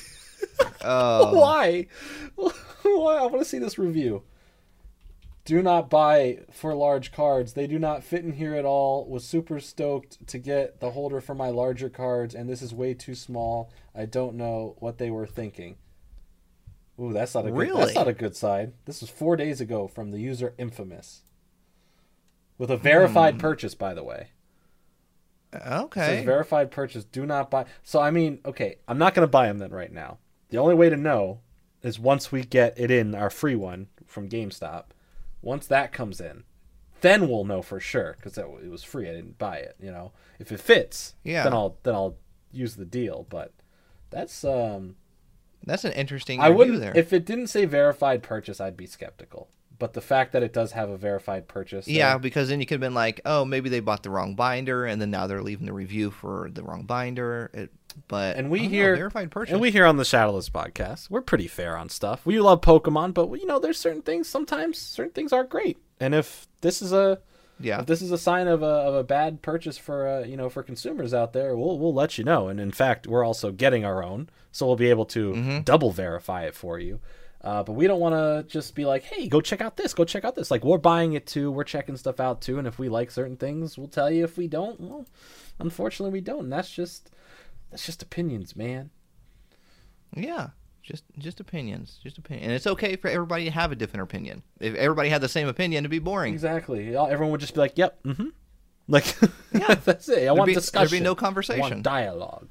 Why? Why? I want to see this review. Do not buy for large cards. They do not fit in here at all. Was super stoked to get the holder for my larger cards, and this is way too small. I don't know what they were thinking. Ooh, that's not a good side. This was 4 days ago from the user Infamous. With a verified purchase, by the way. Okay. It says verified purchase. Do not buy. So, I mean, okay, I'm not going to buy them then right now. The only way to know is once we get it in, our free one from GameStop. Once that comes in, then we'll know for sure because it was free. I didn't buy it. You know, if it fits, then I'll use the deal. But that's That's an interesting I review wouldn't there. if it didn't say verified purchase, I'd be skeptical. But the fact that it does have a verified purchase, Yeah, because then you could have been like, oh, maybe they bought the wrong binder, and then now they're leaving the review for the wrong binder. But and we I don't hear know, verified purchase. And we here on the Shadowless podcast, we're pretty fair on stuff. We love Pokemon, but there's certain things. Sometimes certain things aren't great. And if this is a sign of a bad purchase for for consumers out there, we'll let you know. And in fact, we're also getting our own, so we'll be able to double verify it for you. But we don't want to just be like, hey, go check out this, go check out this. Like, we're buying it too, we're checking stuff out too, and if we like certain things, we'll tell you. If we don't, well, unfortunately we don't. And that's just opinions, man. Yeah, just opinions, and it's okay for everybody to have a different opinion. If everybody had the same opinion, it'd be boring. Exactly. Everyone would just be like, yep, like, yeah, that's it. I want discussion. There'd be no conversation. I want dialogue.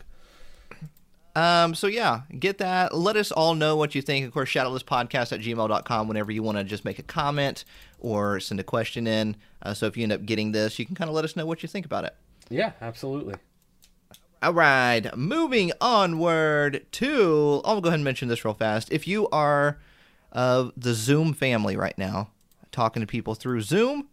So yeah, get that. Let us all know what you think. Of course, shadowlesspodcast@gmail.com whenever you want to just make a comment or send a question in. So if you end up getting this, you can kind of let us know what you think about it. Yeah, absolutely. All right, moving onward to, I'll go ahead and mention this real fast. If you are of the Zoom family right now, talking to people through Zoom,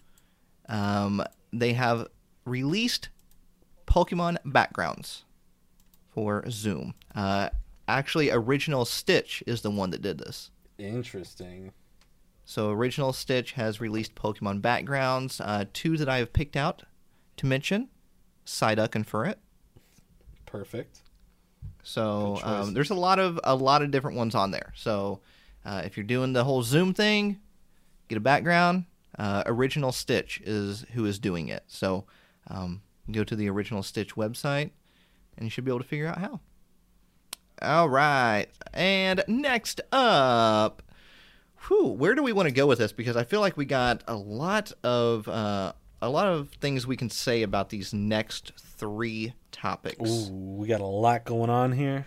they have released Pokemon backgrounds for Zoom. Actually, Original Stitch is the one that did this. Interesting. So Original Stitch has released Pokemon backgrounds. Two that I have picked out to mention, Psyduck and Furret. Perfect. So there's a lot of different ones on there. So if you're doing the whole Zoom thing, get a background. Original Stitch is who is doing it. So go to the Original Stitch website, and you should be able to figure out how. All right, and next up, where do we want to go with this? Because I feel like we got a lot of things we can say about these next three topics. Ooh, we got a lot going on here.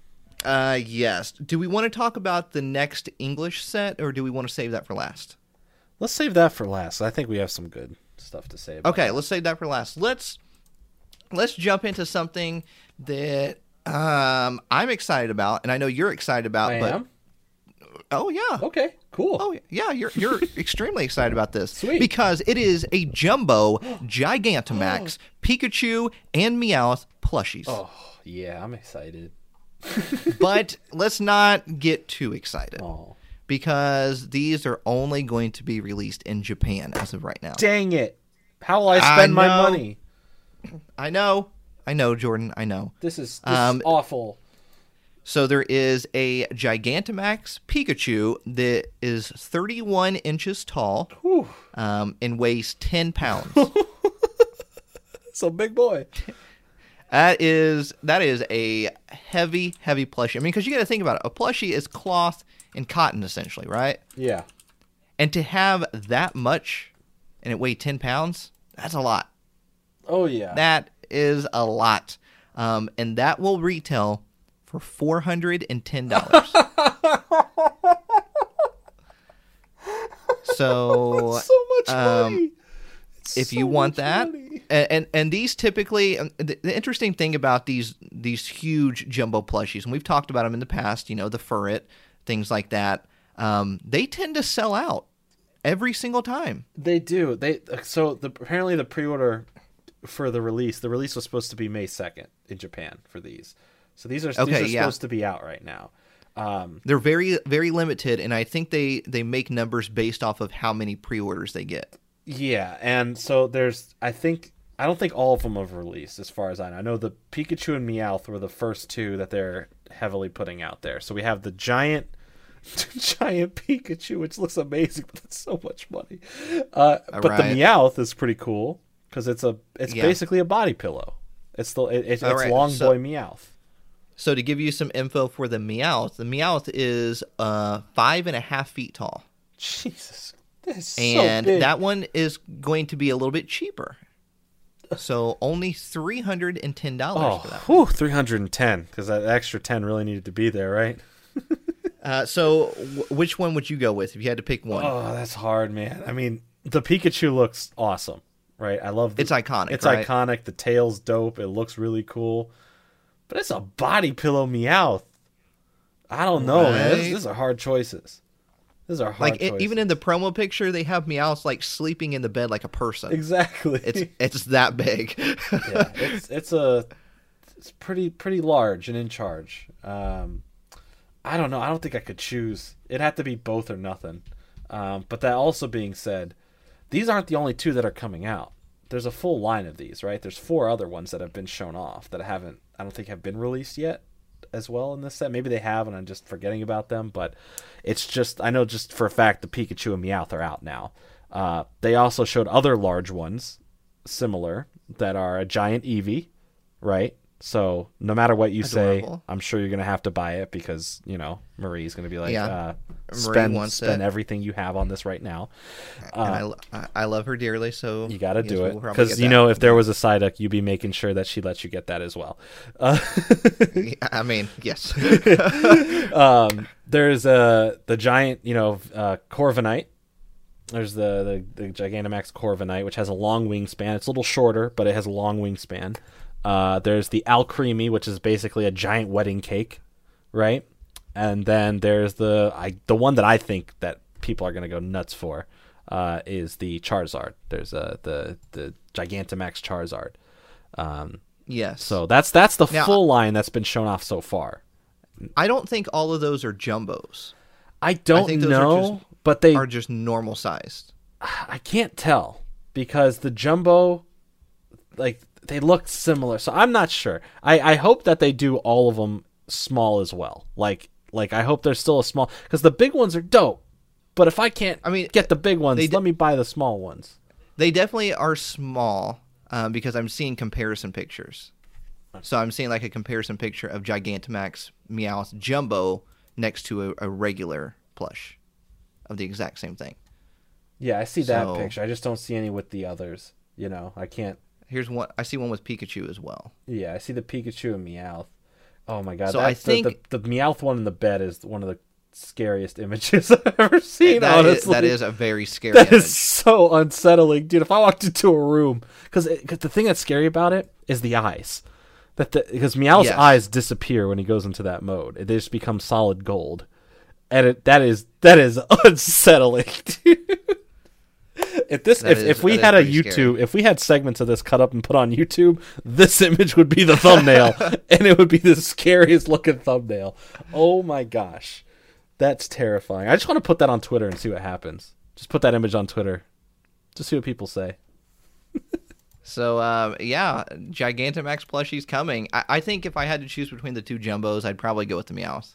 Yes. Do we want to talk about the next English set, or do we want to save that for last? Let's save that for last. I think we have some good stuff to say about Okay, let's save that for last. Let's jump into something that I'm excited about, and I know you're excited about. I am? Oh yeah. Okay, cool. Oh yeah, you're extremely excited about this. Sweet. Because it is a jumbo Gigantamax Pikachu and Meowth plushies. Oh, yeah, I'm excited. But let's not get too excited. Oh. Because these are only going to be released in Japan as of right now. Dang it. How will I spend my money? I know, Jordan, I know. This is awful. So there is a Gigantamax Pikachu that is 31 inches tall and weighs 10 pounds. So big boy. That is a heavy plushie. I mean, because you got to think about it. A plushie is cloth and cotton, essentially, right? Yeah. And to have that much and it weigh 10 pounds, that's a lot. Oh, yeah. That is a lot. And that will retail for $410. So, that's so much money. If you want that, and these typically, the interesting thing about these huge jumbo plushies, and we've talked about them in the past, the Furret, things like that, they tend to sell out every single time. They do. Apparently the pre-order for the release was supposed to be May 2nd in Japan for these. So these are supposed to be out right now. They're very, very limited, and I think they make numbers based off of how many pre-orders they get. Yeah, and so I don't think all of them have released, as far as I know. I know the Pikachu and Meowth were the first two that they're heavily putting out there. So we have the giant Pikachu, which looks amazing, but that's so much money. But the Meowth is pretty cool because it's basically a body pillow. It's Long Boy Meowth. So to give you some info for the Meowth is 5.5 feet tall. Jesus. So and big. That one is going to be a little bit cheaper. So only $310 for that. Whew, $310, because that extra 10 really needed to be there, right? So which one would you go with if you had to pick one? Oh, that's hard, man. I mean, the Pikachu looks awesome, right? I love it's iconic. It's right? iconic. The tail's dope. It looks really cool. But it's a body pillow Meowth. I don't know, man. Right? These are hard choices. These are hard choices. Even in the promo picture, they have Meowth like sleeping in the bed like a person. Exactly. It's that big. Yeah, it's pretty large and in charge. I don't know. I don't think I could choose. It'd have to be both or nothing. But that also being said, these aren't the only two that are coming out. There's a full line of these, right? There's 4 other ones that have been shown off that I don't think have been released yet as well in this set. Maybe they have and I'm just forgetting about them, but it's just, I know just for a fact the Pikachu and Meowth are out now. They also showed other large ones, similar, that are a giant Eevee, right? So no matter what you Adorable. say, I'm sure you're going to have to buy it because, Marie's going to be like, Marie spend everything you have on this right now. And I love her dearly, so you got to do it. we'll probably Because, get that. if there was a Psyduck, you'd be making sure that she lets you get that as well. I mean, yes. There's the giant, Corviknight. There's the Gigantamax Corviknight, which has a long wingspan. It's a little shorter, but it has a long wingspan. There's the Alcremie, which is basically a giant wedding cake, right? And then there's the one that I think that people are going to go nuts for is the Charizard. There's the Gigantamax Charizard. Yes. So that's the full line that's been shown off so far. I don't think all of those are jumbos. I think those know, but they are just normal sized. I can't tell because the jumbo, like, they look similar, so I'm not sure. I hope that they do all of them small as well. Like I hope there's still a small, because the big ones are dope. But if I can't, get the big ones, let me buy the small ones. They definitely are small because I'm seeing comparison pictures. So I'm seeing like a comparison picture of Gigantamax Meowth Jumbo next to a regular plush of the exact same thing. Yeah, I see that picture. I just don't see any with the others. I can't. Here's one. I see one with Pikachu as well. Yeah, I see the Pikachu and Meowth. Oh my god! So I think the Meowth one in the bed is one of the scariest images I've ever seen. Honestly, that is a very scary. That is so unsettling, dude. If I walked into a room, because the thing that's scary about it is the eyes. Because Meowth's eyes disappear when he goes into that mode. They just become solid gold, and that is unsettling, dude. If we had a YouTube, scary. If we had segments of this cut up and put on YouTube, this image would be the thumbnail, and it would be the scariest looking thumbnail. Oh my gosh, that's terrifying. I just want to put that on Twitter and see what happens. Just put that image on Twitter, just see what people say. So Gigantamax plushie's coming. I think if I had to choose between the 2 jumbos, I'd probably go with the Meowth.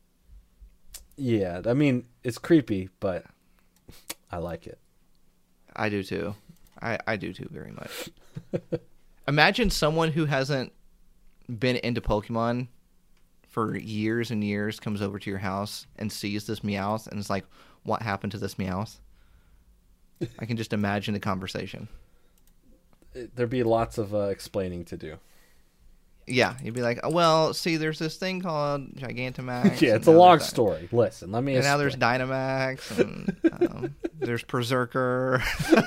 Yeah, I mean it's creepy, but I like it. I do too. I do too very much. Imagine someone who hasn't been into Pokemon for years and years comes over to your house and sees this Meowth and is like, what happened to this Meowth? I can just imagine the conversation. There'd be lots of explaining to do. Yeah, you'd be like, oh, well, see, there's this thing called Gigantamax. Yeah, it's a long story. Listen, let me explain. And now there's Dynamax, and there's Berserker.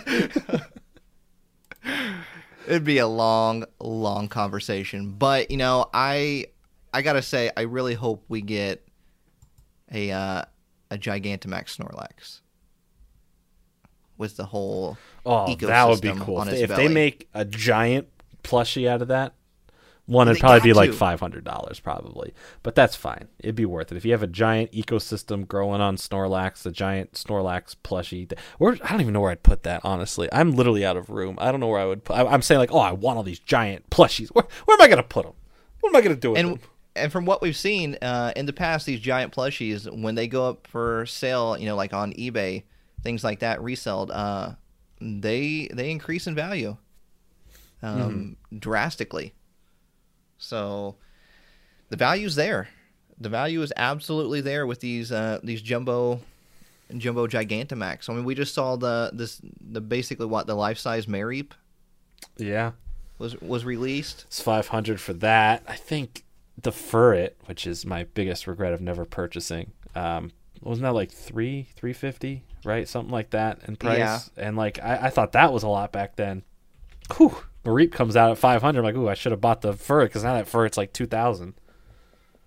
It'd be a long, long conversation. But, I gotta say, I really hope we get a Gigantamax Snorlax with the whole ecosystem that would be cool. On if belly. they make a giant plushie out of that, it'd probably be like $500 probably, but that's fine. It'd be worth it if you have a giant ecosystem growing on Snorlax, a giant Snorlax plushie. I don't even know where I'd put that. Honestly, I'm literally out of room. I don't know where I would put. I'm saying like, I want all these giant plushies. Where am I gonna put them? What am I gonna do with them? And from what we've seen in the past, these giant plushies, when they go up for sale, like on eBay, things like that, resold, they increase in value drastically. So the value's there. The value is absolutely there with these jumbo Gigantamax. I mean, we just saw the basically the life-size Mareep. Yeah, was released. It's $500 for that. I think the Furret, which is my biggest regret of never purchasing, wasn't that like $350, right? Something like that in price. Yeah. And like I thought that was a lot back then. Whew. Mareep comes out at $500. I'm like, ooh, I should have bought the Furret because now that Furret's like $2,000.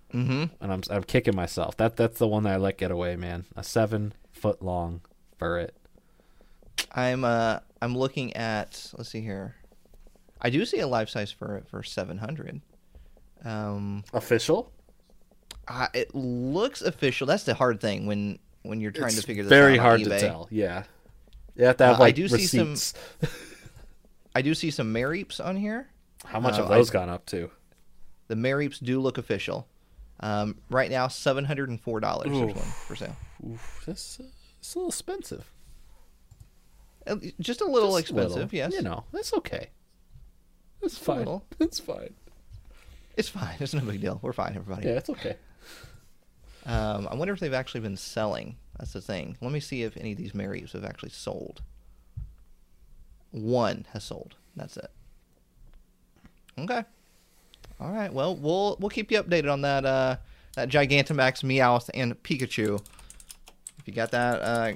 Mm-hmm. And I'm kicking myself. That's the one that I let get away, man. A 7-foot long ferret. I'm looking at, let's see here. I do see a life size ferret for $700. Official? It looks official. That's the hard thing when you're trying to figure this very out hard on to eBay. tell. Yeah. You have to have like receipts. I do see some Mareeps on here. How much have those gone up to? The Mareeps do look official. Right now, $704. There's one for sale. Oof, that's it's a little expensive. Just a little Just expensive, little. yes. You know, that's okay. It's fine. little. It's fine. It's fine. It's no big deal. We're fine, everybody. Yeah, it's okay. I wonder if they've actually been selling. That's the thing. Let me see if any of these Mareeps have actually sold. One has sold. That's it. Okay. All right. Well, we'll keep you updated on that Gigantamax, Meowth, and Pikachu. If you got that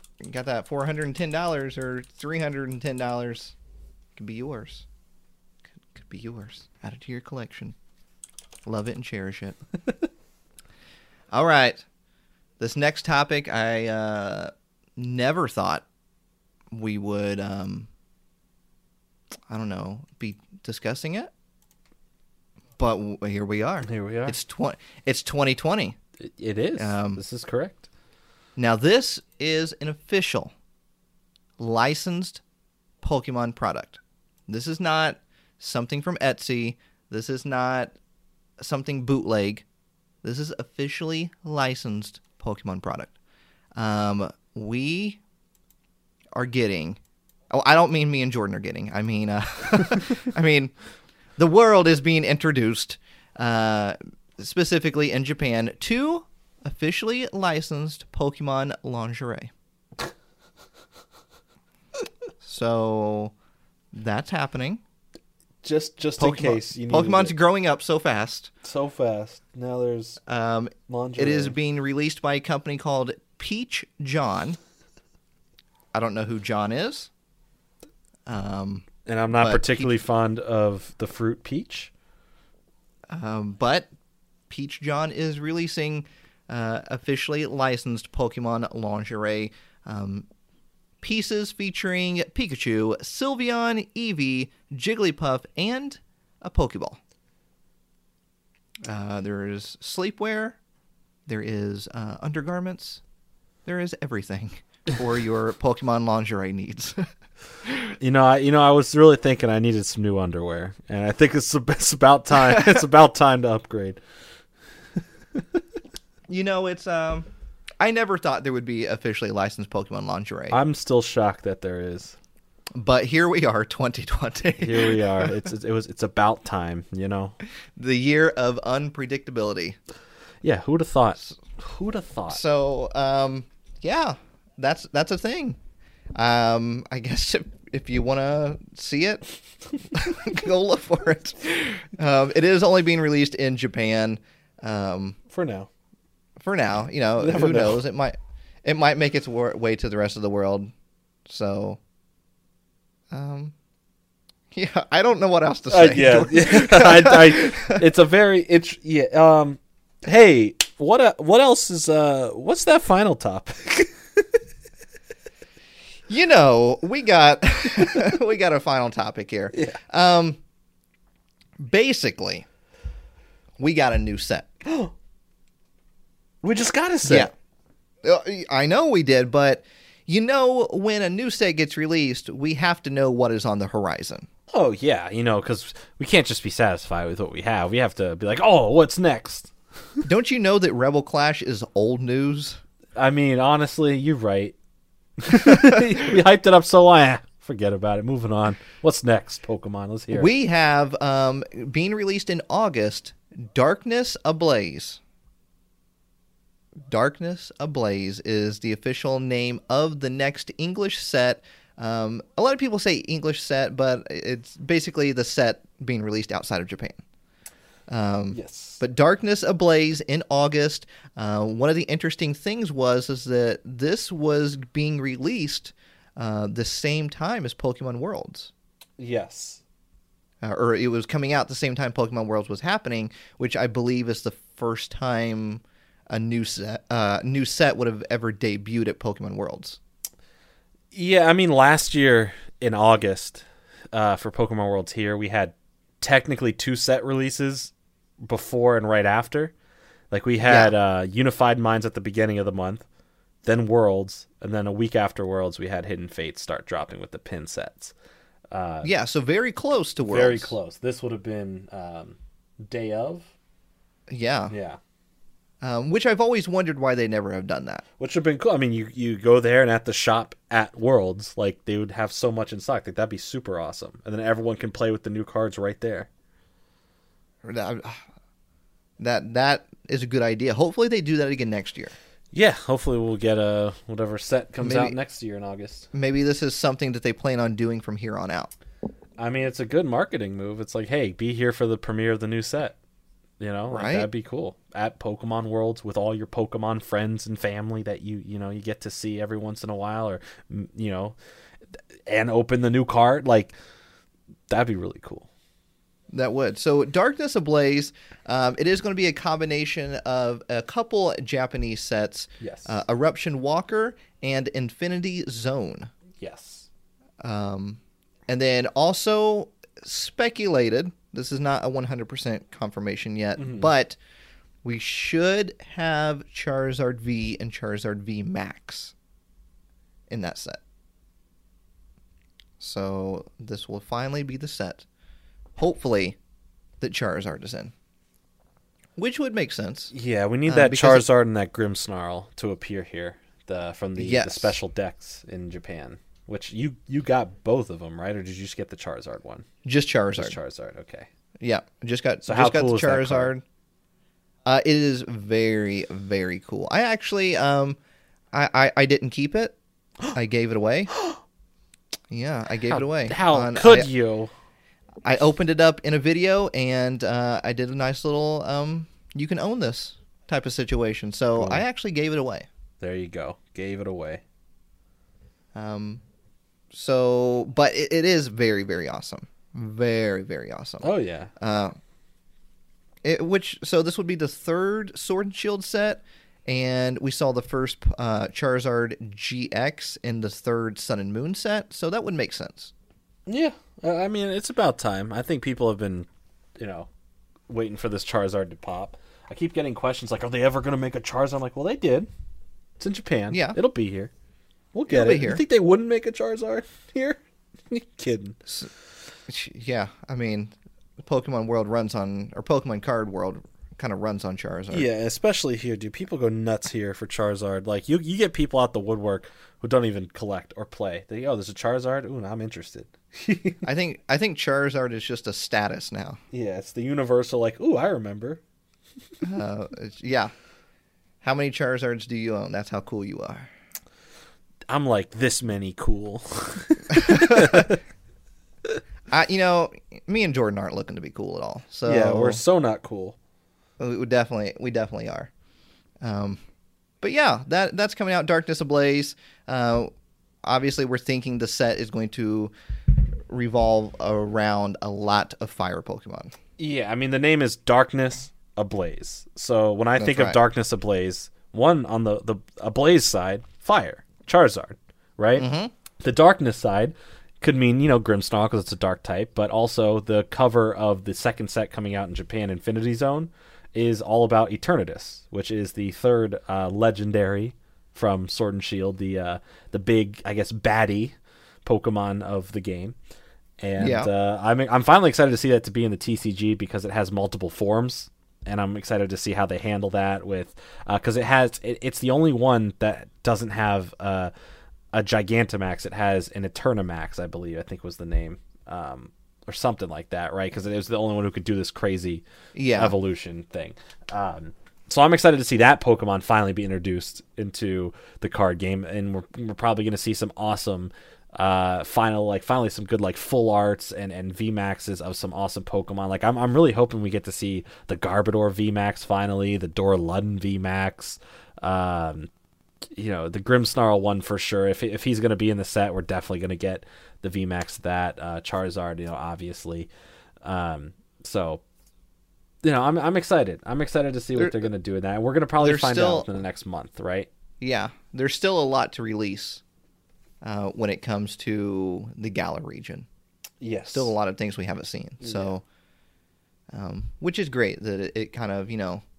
$410 or $310, it could be yours. Could be yours. Add it to your collection. Love it and cherish it. All right. This next topic, I never thought we would, be discussing it. But here we are. Here we are. It's 2020. It is. This is correct. Now, this is an official licensed Pokemon product. This is not something from Etsy. This is not something bootleg. This is officially licensed Pokemon product. We are getting... Oh, I don't mean me and Jordan are getting. I mean, the world is being introduced, specifically in Japan, to officially licensed Pokemon lingerie. So that's happening. Just in case you need Pokemon's growing up so fast. So fast. Now there's lingerie. It is being released by a company called Peach John. I don't know who John is. And I'm not particularly fond of the fruit peach. But Peach John is releasing officially licensed Pokemon lingerie pieces featuring Pikachu, Sylveon, Eevee, Jigglypuff, and a Pokeball. There is sleepwear. There is undergarments. There is everything for your Pokemon lingerie needs. I was really thinking I needed some new underwear, and I think it's about time. It's about time to upgrade. It's I never thought there would be officially licensed Pokemon lingerie. I'm still shocked that there is. But here we are, 2020. Here we are. It's about time, The year of unpredictability. Yeah, who'd have thought? Who'd have thought? So, yeah, that's a thing. I guess if you want to see it, go look for it. It is only being released in Japan. For now. For now, who knows? It might make its way to the rest of the world. So, yeah, I don't know what else to say. It's a very hey, what else is what's that final topic? We got a final topic here. Yeah. Basically, we got a new set. We just got a set. Yeah. I know we did, but when a new set gets released, we have to know what is on the horizon. Oh, yeah, because we can't just be satisfied with what we have. We have to be like, oh, what's next? Don't you know that Rebel Clash is old news? I mean, honestly, you're right. We hyped it up so long. Forget about it. Moving on. What's next, Pokemon? Let's hear it. We have, being released in August, Darkness Ablaze. Darkness Ablaze is the official name of the next English set. A lot of people say English set, but it's basically the set being released outside of Japan. Yes. But Darkness Ablaze in August. One of the interesting things is that this was being released the same time as Pokemon Worlds. Yes. or it was coming out the same time Pokemon Worlds was happening, which I believe is the first time a new set would have ever debuted at Pokemon Worlds. Yeah, I mean, last year in August for Pokemon Worlds here, we had technically 2 set releases before and right after. Like we had Unified Minds at the beginning of the month, then Worlds, and then a week after Worlds, we had Hidden Fates start dropping with the pin sets. So very close to Worlds. Very close. This would have been day of. Yeah. Yeah. Which I've always wondered why they never have done that. Which would have been cool. I mean, you go there and at the shop at Worlds, like they would have so much in stock. Like that'd be super awesome. And then everyone can play with the new cards right there. That is a good idea. Hopefully they do that again next year. Yeah, hopefully we'll get whatever set comes out next year in August. Maybe this is something that they plan on doing from here on out. I mean, it's a good marketing move. It's like, hey, be here for the premiere of the new set. You know, like, right? That'd be cool. At Pokemon Worlds with all your Pokemon friends and family that you get to see every once in a while, or and open the new card. Like that'd be really cool. That would. So Darkness Ablaze, it is going to be a combination of a couple Japanese sets. Yes. Eruption Walker and Infinity Zone. Yes. And then also speculated, this is not a 100% confirmation yet, but we should have Charizard V and Charizard V Max in that set. So this will finally be the set, hopefully, that Charizard is in. Which would make sense. Yeah, we need that Charizard and that Grimmsnarl to appear here from the special decks in Japan. Which you got both of them, right? Or did you just get the Charizard one? Just Charizard. Just Charizard, okay. Yeah, just got so how cool the is that Charizard. It is very, very cool. I actually I didn't keep it. I gave it away. Yeah, I gave it away. How could you? I opened it up in a video and I did a nice little you can own this type of situation. So cool. I actually gave it away. There you go. Gave it away. So, but it is very, very awesome. Very, very awesome. Oh, yeah. So this would be the third Sword and Shield set, and we saw the first Charizard GX in the third Sun and Moon set, so that would make sense. Yeah. I mean, it's about time. I think people have been, waiting for this Charizard to pop. I keep getting questions like, are they ever going to make a Charizard? I'm like, well, they did. It's in Japan. Yeah. It'll be here. We'll get it. You think they wouldn't make a Charizard here? You kidding? Yeah, I mean, Pokemon World Pokemon Card World kind of runs on Charizard. Yeah, especially here, dude. People go nuts here for Charizard. Like, you get people out the woodwork who don't even collect or play. They go, there's a Charizard? Ooh, I'm interested. I think Charizard is just a status now. Yeah, it's the universal, like, ooh, I remember. Yeah. How many Charizards do you own? That's how cool you are. I'm like this many cool. Me and Jordan aren't looking to be cool at all. So yeah, we're so not cool. We definitely are. But yeah, that's coming out. Darkness Ablaze. Obviously, we're thinking the set is going to revolve around a lot of fire Pokemon. Yeah, I mean the name is Darkness Ablaze. So when I think of Darkness Ablaze, one on the Ablaze side, fire. Charizard, right? Mm-hmm. The darkness side could mean, Grimmsnarl because it's a dark type, but also the cover of the second set coming out in Japan, Infinity Zone, is all about Eternatus, which is the third legendary from Sword and Shield, the big, I guess, baddie Pokemon of the game. And I'm finally excited to see that to be in the TCG because it has multiple forms. And I'm excited to see how they handle that with, because it's the only one that doesn't have a Gigantamax. It has an Eternamax, I believe. I think was the name, or something like that, right? Because it was the only one who could do this crazy evolution thing. So I'm excited to see that Pokemon finally be introduced into the card game, and we're probably going to see some awesome. Finally some good full arts and VMAXs of some awesome Pokemon. Like I'm really hoping we get to see the Garbodor VMAX finally, the Dorludden VMAX, the Grimmsnarl one for sure. If he's going to be in the set, we're definitely going to get the VMAX of that. Charizard, obviously. So, I'm excited. I'm excited to see what they're going to do with that. And we're going to probably find out in the next month, right? Yeah, there's still a lot to release when it comes to the Galar region. Yes. Still a lot of things we haven't seen. So, which is great that it kind of,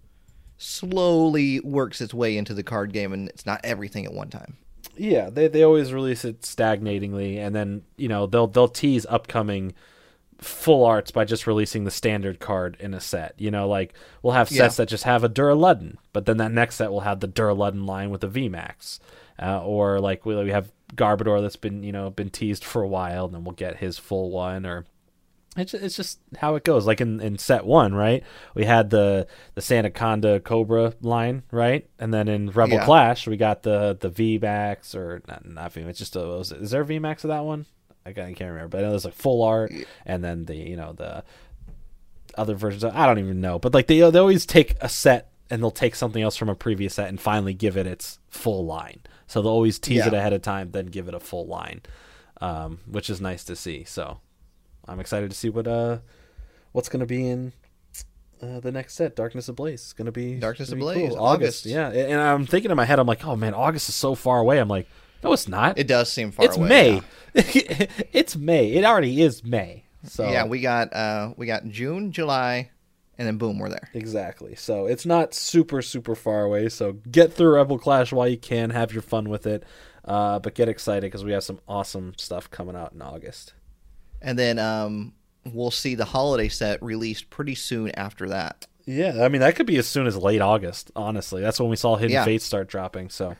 slowly works its way into the card game and it's not everything at one time. Yeah, they always release it stagnatingly, and then, they'll tease upcoming full arts by just releasing the standard card in a set. Like we'll have sets that just have a Duraludon, but then that next set will have the Duraludon line with a VMAX. Or like we have Garbodor that's been teased for a while, and then we'll get his full one. Or it's just how it goes. Like in set 1, right? We had the Sandaconda Cobra line, right? And then in Rebel Clash, we got the VMAX, or not VMAX. It's just is there a VMAX of that one? I can't remember, but I know there's like full art, and then the other versions. I don't even know, but like they always take a set and they'll take something else from a previous set and finally give it its full line. So they'll always tease it ahead of time, then give it a full line, which is nice to see. So I'm excited to see what's going to be in the next set. Darkness Ablaze. It's going to be Darkness Ablaze. Cool. August. Yeah, and I'm thinking in my head, I'm like, oh man, August is so far away. I'm like, no, it's not. It does seem far away. It's May. Yeah. It's May. It already is May. So yeah, we got June, July, and then boom, we're there. Exactly. So it's not super, super far away. So get through Rebel Clash while you can. Have your fun with it. But get excited because we have some awesome stuff coming out in August. And then we'll see the holiday set released pretty soon after that. Yeah, I mean, that could be as soon as late August, honestly. That's when we saw Hidden Fates start dropping. So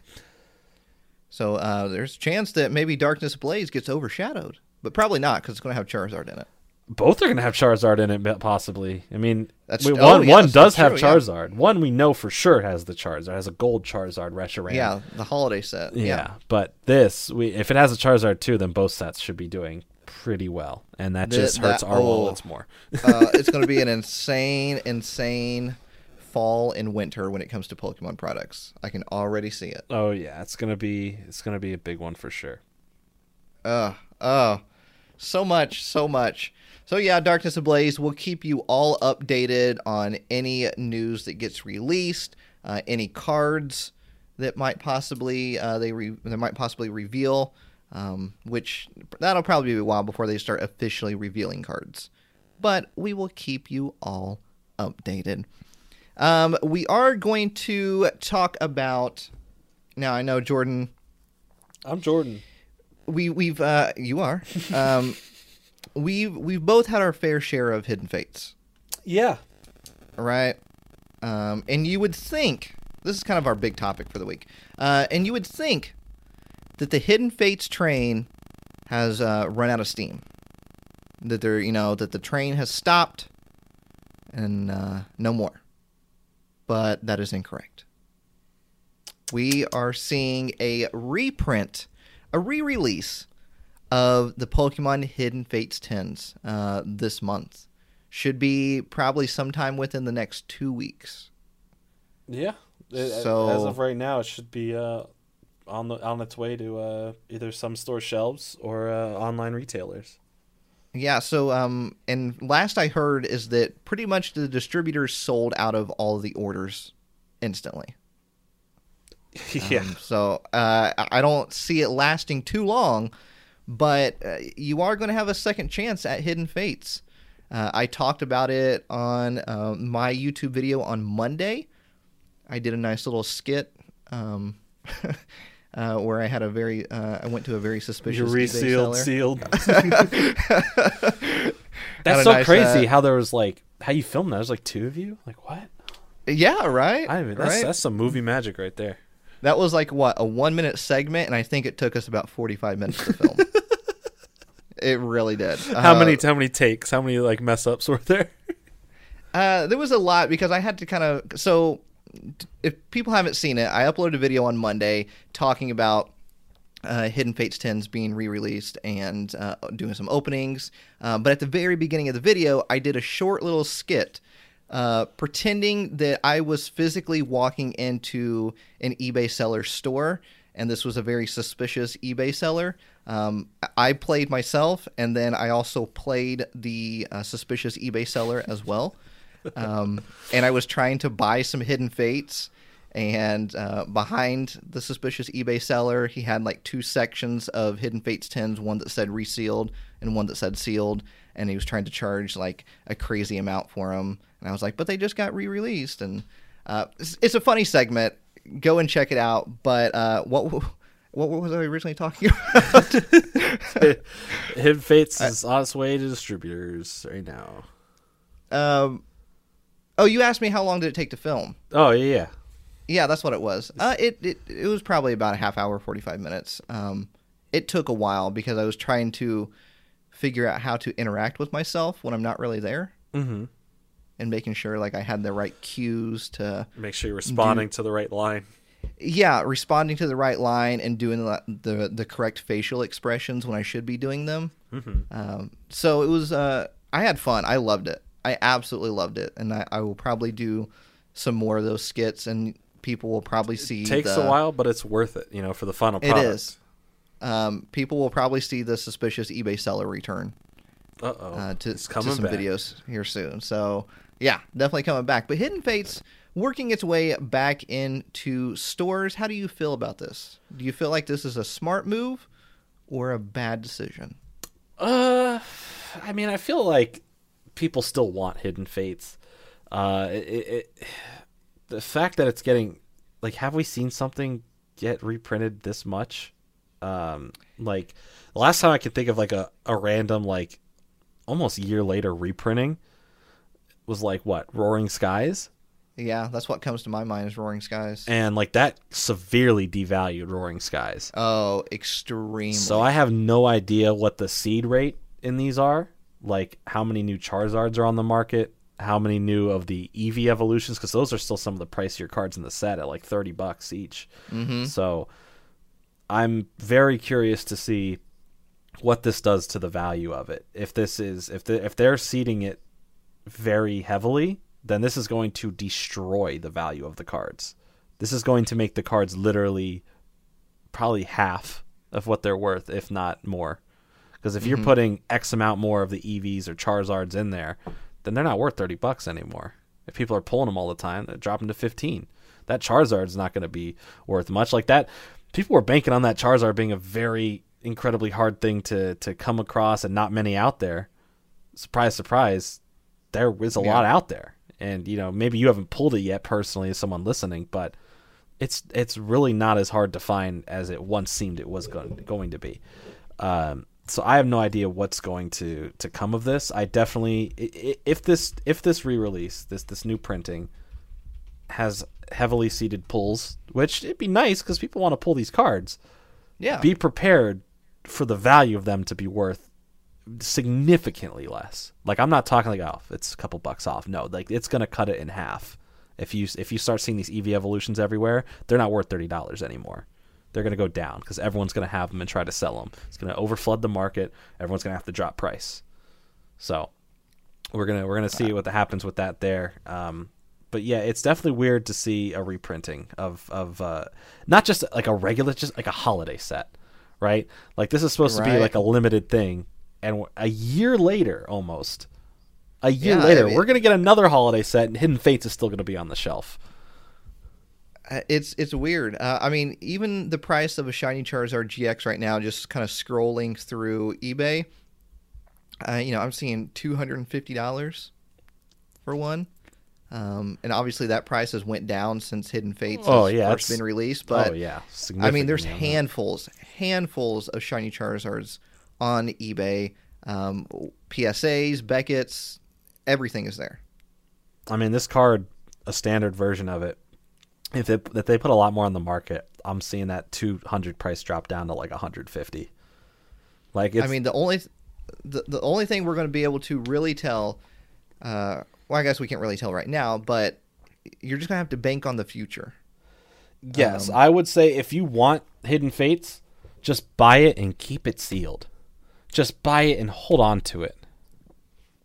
there's a chance that maybe Darkness Ablaze gets overshadowed. But probably not, because it's going to have Charizard in it. Both are going to have Charizard in it, possibly. I mean, one does have Charizard. Yeah. One we know for sure has the Charizard. It has a gold Charizard, Reshiram. Yeah, the holiday set. Yeah. But this, if it has a Charizard too, then both sets should be doing pretty well. And that just hurts our wallets more. It's going to be an insane fall and winter when it comes to Pokemon products. I can already see it. Oh, yeah. It's going to be a big one for sure. So much. So yeah, Darkness Ablaze will keep you all updated on any news that gets released, any cards that might possibly reveal, which that'll probably be a while before they start officially revealing cards. But we will keep you all updated. We are going to talk about. Now I know Jordan. I'm Jordan. We've you are. We've both had our fair share of Hidden Fates. Yeah. Right? And you would think, this is kind of our big topic for the week, and you would think that the Hidden Fates train has run out of steam. That that the train has stopped and no more. But that is incorrect. We are seeing a reprint, a re-release of the Pokemon Hidden Fates 10s this month. Should be probably sometime within the next 2 weeks. Yeah. So as of right now, it should be on its way to either some store shelves or online retailers. Yeah. So and last I heard is that pretty much the distributors sold out of all of the orders instantly. Yeah. So I don't see it lasting too long. But you are going to have a second chance at Hidden Fates. I talked about it on my YouTube video on Monday. I did a nice little skit where I had I went to a very suspicious eBay sealed. That's a so nice, crazy how there was how you filmed that. There's 2 of you? What? Yeah, right? That's some movie magic right there. That was a 1 minute segment, and I think it took us about 45 minutes to film. It really did. How many takes? How many mess ups were there? There was a lot because I had to kind of. So, if people haven't seen it, I uploaded a video on Monday talking about Hidden Fates 10s being re-released and doing some openings. But at the very beginning of the video, I did a short little skit pretending that I was physically walking into an eBay seller's store and this was a very suspicious eBay seller. I played myself, and then I also played the suspicious eBay seller as well. And I was trying to buy some Hidden Fates, and behind the suspicious eBay seller, he had like 2 sections of Hidden Fates 10s, one that said resealed and one that said sealed, and he was trying to charge like a crazy amount for them. And I was like, but they just got re-released, and it's a funny segment. Go and check it out. But what was I originally talking about? Hidden Fates is on its way to distributors right now. Oh, you asked me how long did it take to film? Oh, yeah. Yeah, that's what it was. It was probably about a half hour, 45 minutes. It took a while because I was trying to figure out how to interact with myself when I'm not really there. Mm-hmm. And making sure like I had the right cues to... Make sure you're responding to the right line. Yeah, responding to the right line and doing the correct facial expressions when I should be doing them. Mm-hmm. So it was... I had fun. I loved it. I absolutely loved it. And I will probably do some more of those skits, and people will probably see... It takes a while, but it's worth it, for the final product. It is. People will probably see the suspicious eBay seller return. To some back. Videos here soon. So, yeah, definitely coming back. But Hidden Fates working its way back into stores. How do you feel about this? Do you feel like this is a smart move or a bad decision? I feel like people still want Hidden Fates. The fact that it's getting... Like, have we seen something get reprinted this much? Like, the last time I could think of, like, a random, like, almost year later reprinting was, like, what? Roaring Skies? Yeah, that's what comes to my mind is Roaring Skies. And, like, that severely devalued Roaring Skies. Oh, extremely. So I have no idea what the seed rate in these are. Like, how many new Charizards are on the market, how many new of the Eevee evolutions, because those are still some of the pricier cards in the set at, like, $30 each. Mm-hmm. So I'm very curious to see what this does to the value of it. If they're seeding it very heavily, then this is going to destroy the value of the cards. This is going to make the cards literally probably half of what they're worth, if not more. Because if you're putting X amount more of the EVs or Charizards in there, then they're not worth $30 anymore. If people are pulling them all the time, they're dropping to 15. That Charizard's not going to be worth much. Like that, people were banking on that Charizard being a very incredibly hard thing to come across, and not many out there. Surprise, surprise, there is a lot out there. And, maybe you haven't pulled it yet personally as someone listening, but it's really not as hard to find as it once seemed it was going to be. So I have no idea what's going to come of this. I definitely, if this re-release, this new printing has heavily seeded pulls, which it'd be nice because people want to pull these cards. Yeah. Be prepared for the value of them to be worth significantly less. Like, I'm not talking like, oh, it's a couple bucks off. No, like, it's going to cut it in half. If you start seeing these EV evolutions everywhere, they're not worth $30 anymore. They're going to go down because everyone's going to have them and try to sell them. It's going to overflood the market. Everyone's going to have to drop price. So we're gonna see what happens with that there. But yeah, it's definitely weird to see a reprinting of not just like a regular, just like a holiday set, right? Like this is supposed to be like a limited thing, and a year later, almost a year later, we're gonna get another holiday set, and Hidden Fates is still gonna be on the shelf. It's weird. Even the price of a shiny Charizard GX right now, just kind of scrolling through eBay, I'm seeing $250 for one. And obviously that price has went down since Hidden Fates has first been released. But there's handfuls of shiny Charizards on eBay. PSAs, Beckett's, everything is there. I mean, this card, a standard version of it, if they put a lot more on the market, I'm seeing that 200 price drop down to like 150. Like, the only thing we're going to be able to really tell, well, I guess we can't really tell right now, but you're just going to have to bank on the future. Yes, I would say if you want Hidden Fates, just buy it and keep it sealed. Just buy it and hold on to it.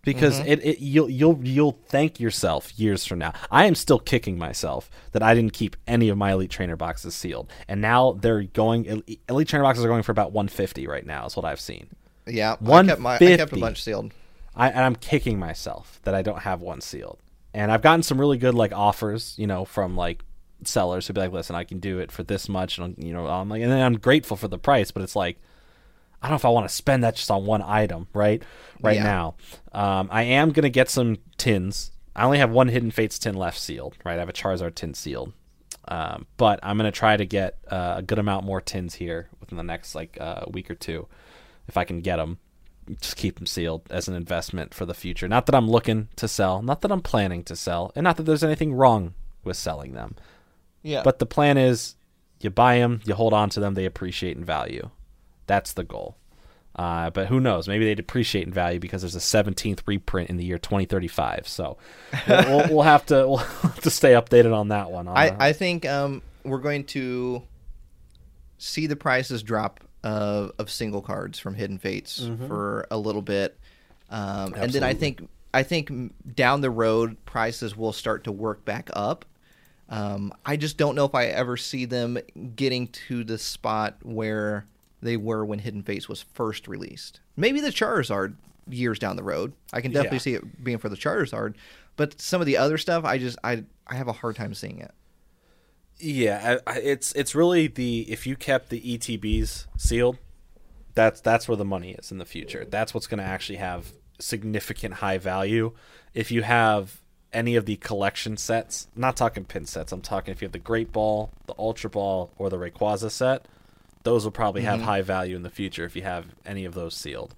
because you'll thank yourself years from now. I am still kicking myself that I didn't keep any of my Elite Trainer boxes sealed, and now they're going. Elite Trainer boxes are going for about $150 right now. Is what I've seen. Yeah, I kept a bunch sealed. I'm kicking myself that I don't have one sealed, and I've gotten some really good offers, from sellers who'd be like, "Listen, I can do it for this much," and I'm like, and then I'm grateful for the price, but it's like, I don't know if I want to spend that just on one item, right now. I am going to get some tins. I only have one Hidden Fates tin left sealed, right? I have a Charizard tin sealed. But I'm going to try to get a good amount more tins here within the next week or two. If I can get them, just keep them sealed as an investment for the future. Not that I'm looking to sell, not that I'm planning to sell, and not that there's anything wrong with selling them. Yeah. But the plan is you buy them, you hold on to them, they appreciate in value. That's the goal. But who knows? Maybe they depreciate in value because there's a 17th reprint in the year 2035. So we'll have to stay updated on that one. I think we're going to see the prices drop of single cards from Hidden Fates for a little bit, and then I think down the road prices will start to work back up. I just don't know if I ever see them getting to the spot where they were when Hidden Fates was first released. Maybe the Charizard years down the road. I can definitely see it being for the Charizard, but some of the other stuff, I have a hard time seeing it. Yeah, it's really if you kept the ETBs sealed, that's where the money is in the future. That's what's going to actually have significant high value. If you have any of the collection sets, I'm not talking pin sets, I'm talking if you have the Great Ball, the Ultra Ball, or the Rayquaza set, those will probably have high value in the future if you have any of those sealed.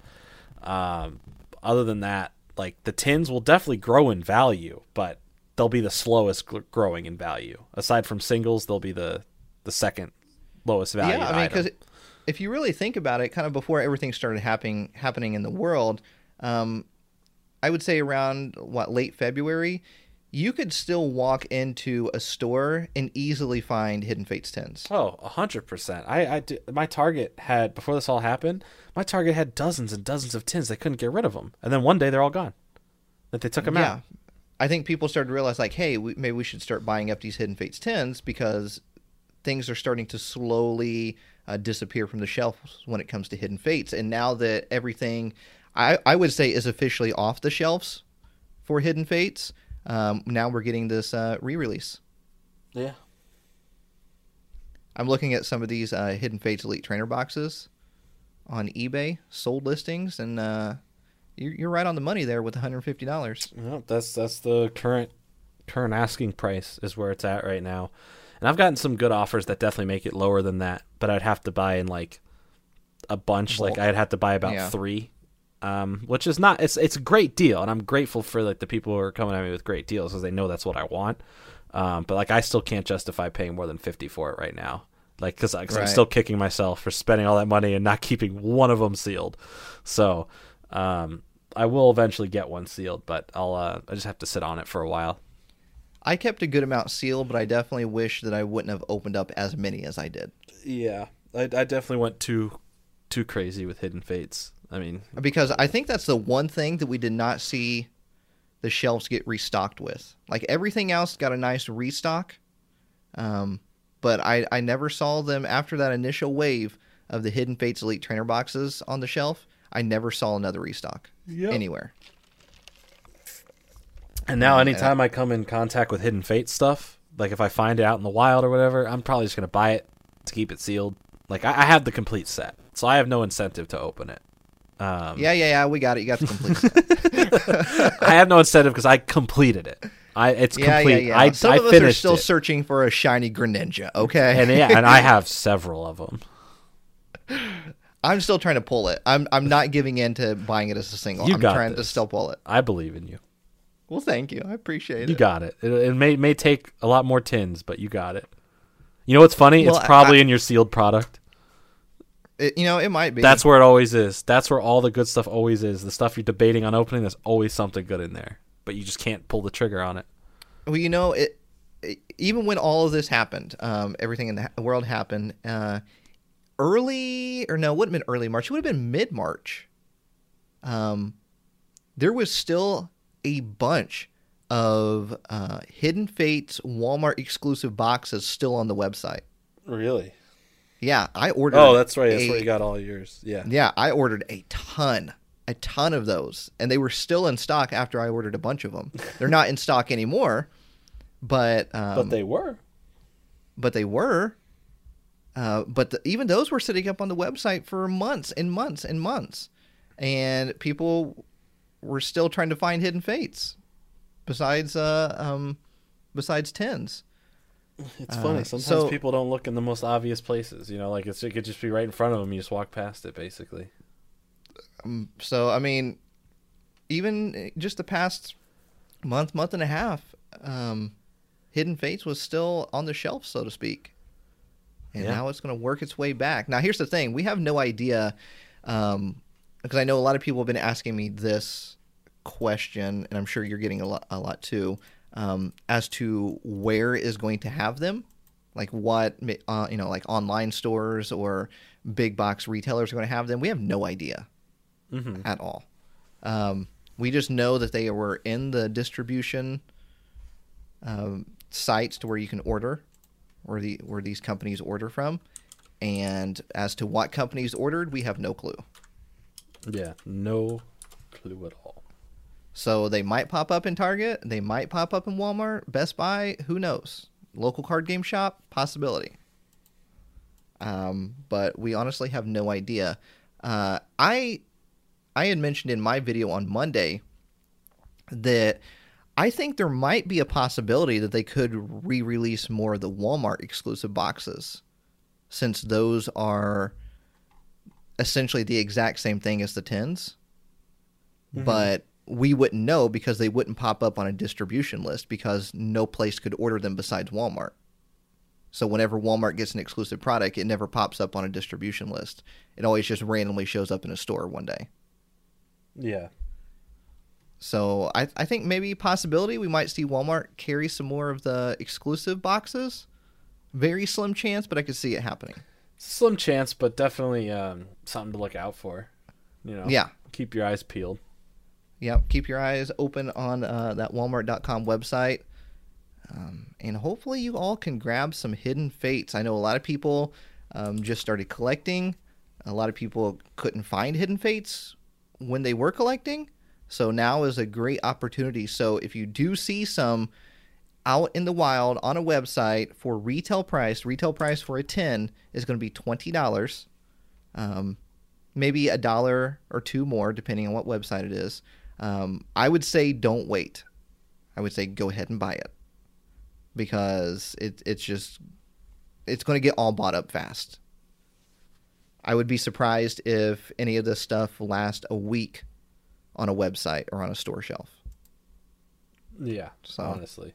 Other than that, the tins will definitely grow in value, but they'll be the slowest growing in value. Aside from singles, they'll be the second lowest value. Yeah, I mean, because if you really think about it, kind of before everything started happening in the world, I would say around late February, you could still walk into a store and easily find Hidden Fates tins. Oh, 100%. My Target had, before this all happened, my Target had dozens and dozens of tins. They couldn't get rid of them. And then one day they're all gone. That they took them out. I think people started to realize, hey, maybe we should start buying up these Hidden Fates tins because things are starting to slowly disappear from the shelves when it comes to Hidden Fates. And now that everything, I would say, is officially off the shelves for Hidden Fates, now we're getting this re-release. Yeah. I'm looking at some of these Hidden Fates Elite Trainer boxes on eBay, sold listings, and you're right on the money there with $150. Well, that's the current asking price is where it's at right now. And I've gotten some good offers that definitely make it lower than that, but I'd have to buy in a bunch. Bulk. I'd have to buy about 3. Which is not, it's a great deal, and I'm grateful for the people who are coming at me with great deals because they know that's what I want. But I still can't justify paying more than $50 for it right now, because I'm still kicking myself for spending all that money and not keeping one of them sealed. So I will eventually get one sealed, but I just have to sit on it for a while. I kept a good amount sealed, but I definitely wish that I wouldn't have opened up as many as I did. Yeah, I definitely went too crazy with Hidden Fates. I mean, because I think that's the one thing that we did not see the shelves get restocked with. Everything else got a nice restock, but I never saw them after that initial wave of the Hidden Fates Elite Trainer boxes on the shelf. I never saw another restock anywhere. And now anytime I come in contact with Hidden Fates stuff, if I find it out in the wild or whatever, I'm probably just going to buy it to keep it sealed. I have the complete set, so I have no incentive to open it. Yeah, we got it. You got the complete set. I have no incentive because I completed it. It's complete. Yeah. Some of us are still searching for a shiny Greninja, okay? And I have several of them. I'm still trying to pull it. I'm not giving in to buying it as a single. I'm trying to still pull it. I believe in you. Well, thank you. I appreciate it. You got it. It may take a lot more tins, but you got it. You know what's funny? Well, it's probably in your sealed product. It might be. That's where it always is. That's where all the good stuff always is. The stuff you're debating on opening, there's always something good in there, but you just can't pull the trigger on it. Well, even when all of this happened, everything in the world happened, it wouldn't have been early March. It would have been mid-March. there was still a bunch of Hidden Fates Walmart exclusive boxes still on the website. Really? Yeah, I ordered. Oh, that's right. That's where you got all yours. Yeah. Yeah, I ordered a ton of those, and they were still in stock after I ordered a bunch of them. They're not in stock anymore, but they were. But they were. Even those were sitting up on the website for months and months and months, and people were still trying to find Hidden Fates. Besides tens. It's funny. Sometimes people don't look in the most obvious places. You know, like it could just be right in front of them. You just walk past it, basically. So, I mean, even just the past month and a half, Hidden Fates was still on the shelf, so to speak. And now it's going to work its way back. Now, here's the thing. We have no idea, because I know a lot of people have been asking me this question, and I'm sure you're getting a lot too, as to where is going to have them, like what, like online stores or big box retailers are going to have them. We have no idea at all. We just know that they were in the distribution sites to where you can order, where these companies order from, and as to what companies ordered, we have no clue. Yeah, no clue at all. So they might pop up in Target, they might pop up in Walmart, Best Buy, who knows? Local card game shop, possibility. But we honestly have no idea. I had mentioned in my video on Monday that I think there might be a possibility that they could re-release more of the Walmart exclusive boxes, since those are essentially the exact same thing as the tins. But we wouldn't know because they wouldn't pop up on a distribution list because no place could order them besides Walmart. So whenever Walmart gets an exclusive product, it never pops up on a distribution list. It always just randomly shows up in a store one day. Yeah. So I think maybe possibility we might see Walmart carry some more of the exclusive boxes. Very slim chance, but I could see it happening. Slim chance, but definitely something to look out for. You know, yeah. Keep your eyes peeled. Yep, keep your eyes open on that Walmart.com website. And hopefully you all can grab some Hidden Fates. I know a lot of people just started collecting. A lot of people couldn't find Hidden Fates when they were collecting. So now is a great opportunity. So if you do see some out in the wild on a website for retail price for a 10 is going to be $20. Maybe $1 or $2 more, depending on what website it is. I would say don't wait. I would say go ahead and buy it, because it's going to get all bought up fast. I would be surprised if any of this stuff lasts a week on a website or on a store shelf. Yeah, honestly.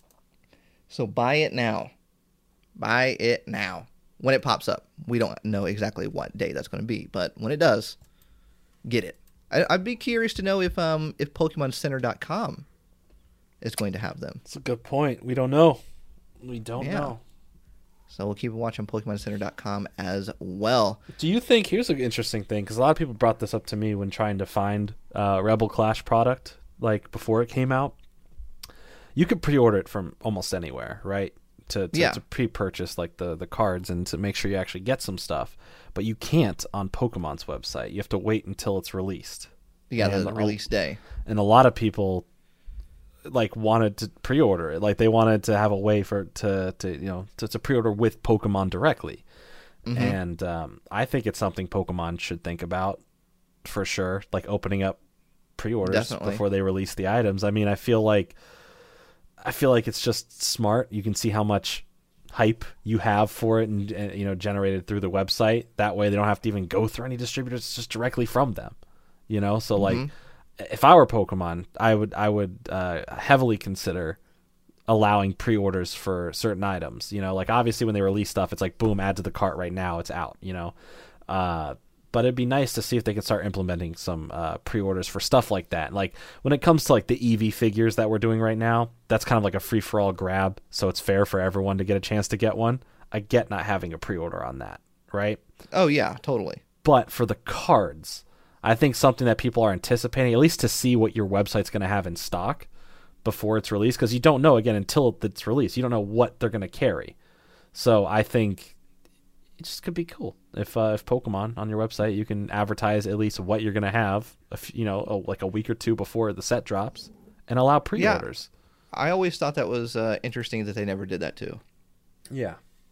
So buy it now. Buy it now. When it pops up. We don't know exactly what day that's going to be, but when it does, get it. I'd be curious to know if PokemonCenter.com is going to have them. That's a good point. We don't know. We don't know. So we'll keep watching PokemonCenter.com as well. Do you think, here's an interesting thing, because a lot of people brought this up to me when trying to find Rebel Clash product, like before it came out. You could pre-order it from almost anywhere, right? To pre-purchase like the cards and to make sure you actually get some stuff. But you can't on Pokemon's website. You have to wait until it's released. Yeah, the release day. And a lot of people like wanted to pre-order it. Like they wanted to have a way to pre-order with Pokemon directly. And I think it's something Pokemon should think about for sure, like opening up pre-orders before they release the items. I mean, I feel like it's just smart. You can see how much hype you have for it and generated through the website. That way they don't have to even go through any distributors. It's just directly from them. So like if I were Pokemon, I would heavily consider allowing pre-orders for certain items. Like obviously when they release stuff, it's like boom, add to the cart right now, it's out. But it'd be nice to see if they could start implementing some pre-orders for stuff like that. Like when it comes to like the Eevee figures that we're doing right now, that's kind of like a free-for-all grab, so it's fair for everyone to get a chance to get one. I get not having a pre-order on that, right? Oh yeah, totally. But for the cards, I think something that people are anticipating, at least to see what your website's going to have in stock before it's released, because you don't know, again, until it's released. You don't know what they're going to carry. So I think it just could be cool if Pokemon on your website, you can advertise at least what you're going to have, like a week or two before the set drops, and allow pre-orders. Yeah. I always thought that was interesting that they never did that too. Yeah.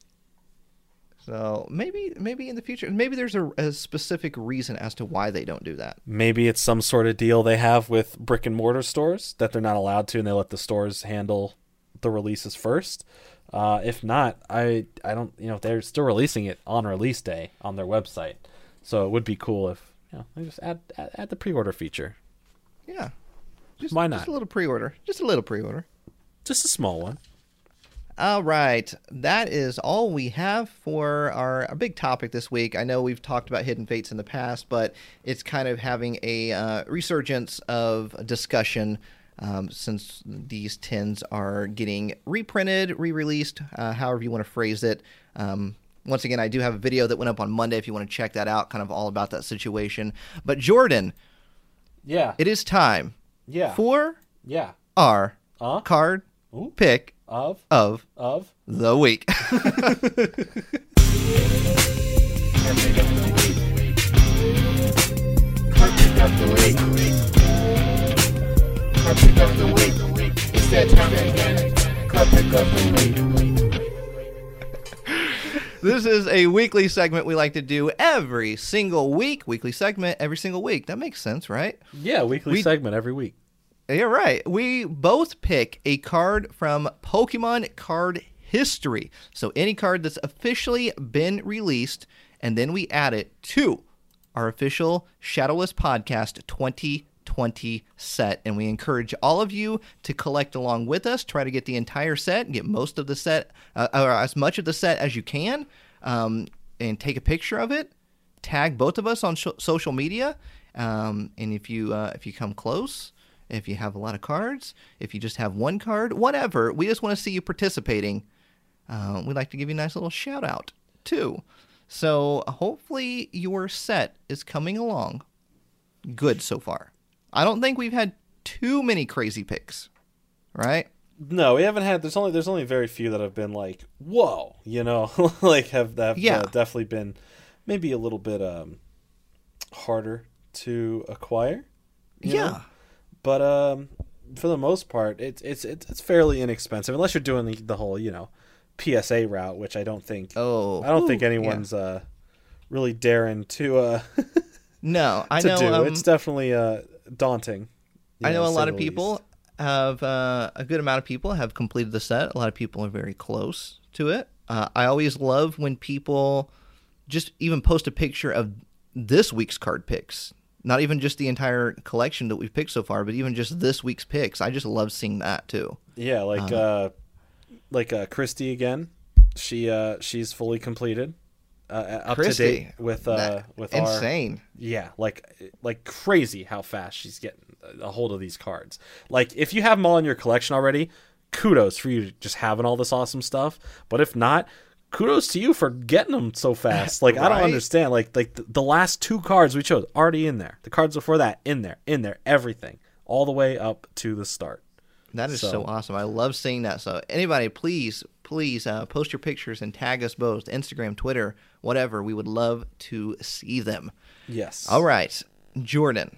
So maybe in the future, maybe there's a specific reason as to why they don't do that. Maybe it's some sort of deal they have with brick and mortar stores that they're not allowed to, and they let the stores handle the releases first. If not, I don't, they're still releasing it on release day on their website. So it would be cool if, they just add the pre-order feature. Yeah. Why not? Just a little pre-order. Just a little pre-order. Just a small one. All right. That is all we have for our big topic this week. I know we've talked about Hidden Fates in the past, but it's kind of having a resurgence of discussion since these tins are getting reprinted, re-released, however you want to phrase it. Once again, I do have a video that went up on Monday if you want to check that out, kind of all about that situation. But Jordan, yeah, it is time for our card pick of the week. It's that time again. Card pick of the week. This is a weekly segment we like to do every single week. Weekly segment every single week. That makes sense, right? Yeah, weekly segment every week. You're right. We both pick a card from Pokemon card history. So any card that's officially been released, and then we add it to our official Shadowless Podcast 2020 set. And we encourage all of you to collect along with us, try to get the entire set, get most of the set, or as much of the set as you can, and take a picture of it. Tag both of us on social media. And if you come close, if you have a lot of cards, if you just have one card, whatever, we just want to see you participating. We'd like to give you a nice little shout out too. So hopefully your set is coming along good so far. I don't think we've had too many crazy picks, right? No, we haven't had. There's only very few that have been like, whoa, like have definitely been maybe a little bit harder to acquire. You know? But for the most part, it's fairly inexpensive unless you're doing the whole PSA route, which I don't think. I don't think anyone's really daring to. No, I know. Do. It's definitely daunting. I know a lot of people have a good amount of people have completed the set. A lot of people are very close to it. I always love when people just even post a picture of this week's card picks. Not even just the entire collection that we've picked so far, but even just this week's picks. I just love seeing that too. Yeah, like Christy again. She's fully completed, up Christy, to date with insane. Like crazy how fast she's getting a hold of these cards. Like if you have them all in your collection already, kudos for you just having all this awesome stuff. But if not, kudos to you for getting them so fast. Like, right? I don't understand. Like the last two cards we chose already in there. The cards before that in there, everything all the way up to the start. That is so awesome. I love seeing that. So anybody, please post your pictures and tag us both, Instagram, Twitter, whatever. We would love to see them. Yes. All right, Jordan.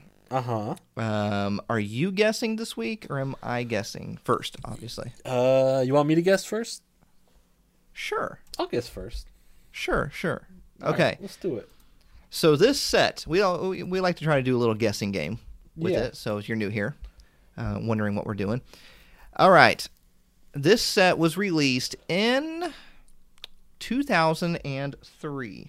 Are you guessing this week, or am I guessing first? Obviously. You want me to guess first? Sure. I'll guess first. Sure. All okay. Right, let's do it. So this set, we like to try to do a little guessing game with it. So if you're new here, wondering what we're doing. All right. This set was released in 2003.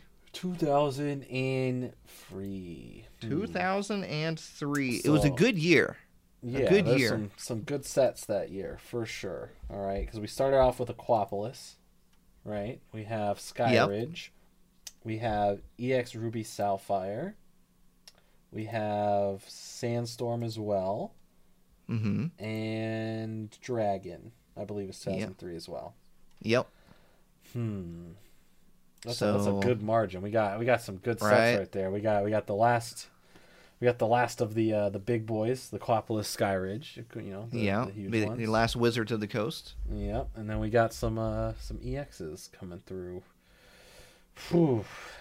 2003. So, it was a good year. Yeah, a good year. Some good sets that year for sure. All right, because we started off with Aquapolis, right? We have Skyridge. We have EX Ruby Sapphire. We have Sandstorm as well. Mm-hmm. And Dragon, I believe, is 2003 as well. Yep. That's a good margin. We got some good sets right there. We got the last We got the last of the big boys, the Quapalis Skyridge. The huge ones. The last Wizards of the Coast. Yep, and then we got some EXs coming through. Whew.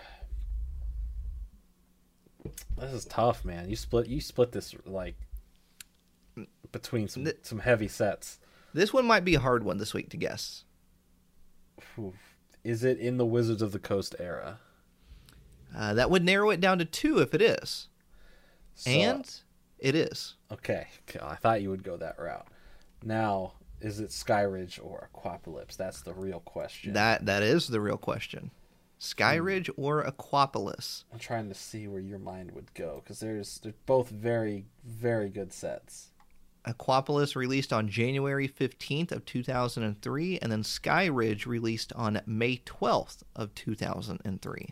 This is tough, man. You split this like between some heavy sets. This one might be a hard one this week to guess. Whew. Is it in the Wizards of the Coast era? That would narrow it down to 2 if it is. So, and it is. Okay, I thought you would go that route. Now, is it Skyridge or Aquapolis? That's the real question. That is the real question. Skyridge or Aquapolis? I'm trying to see where your mind would go because they're both very, very good sets. Aquapolis released on January 15th of 2003, and then Skyridge released on May 12th of 2003.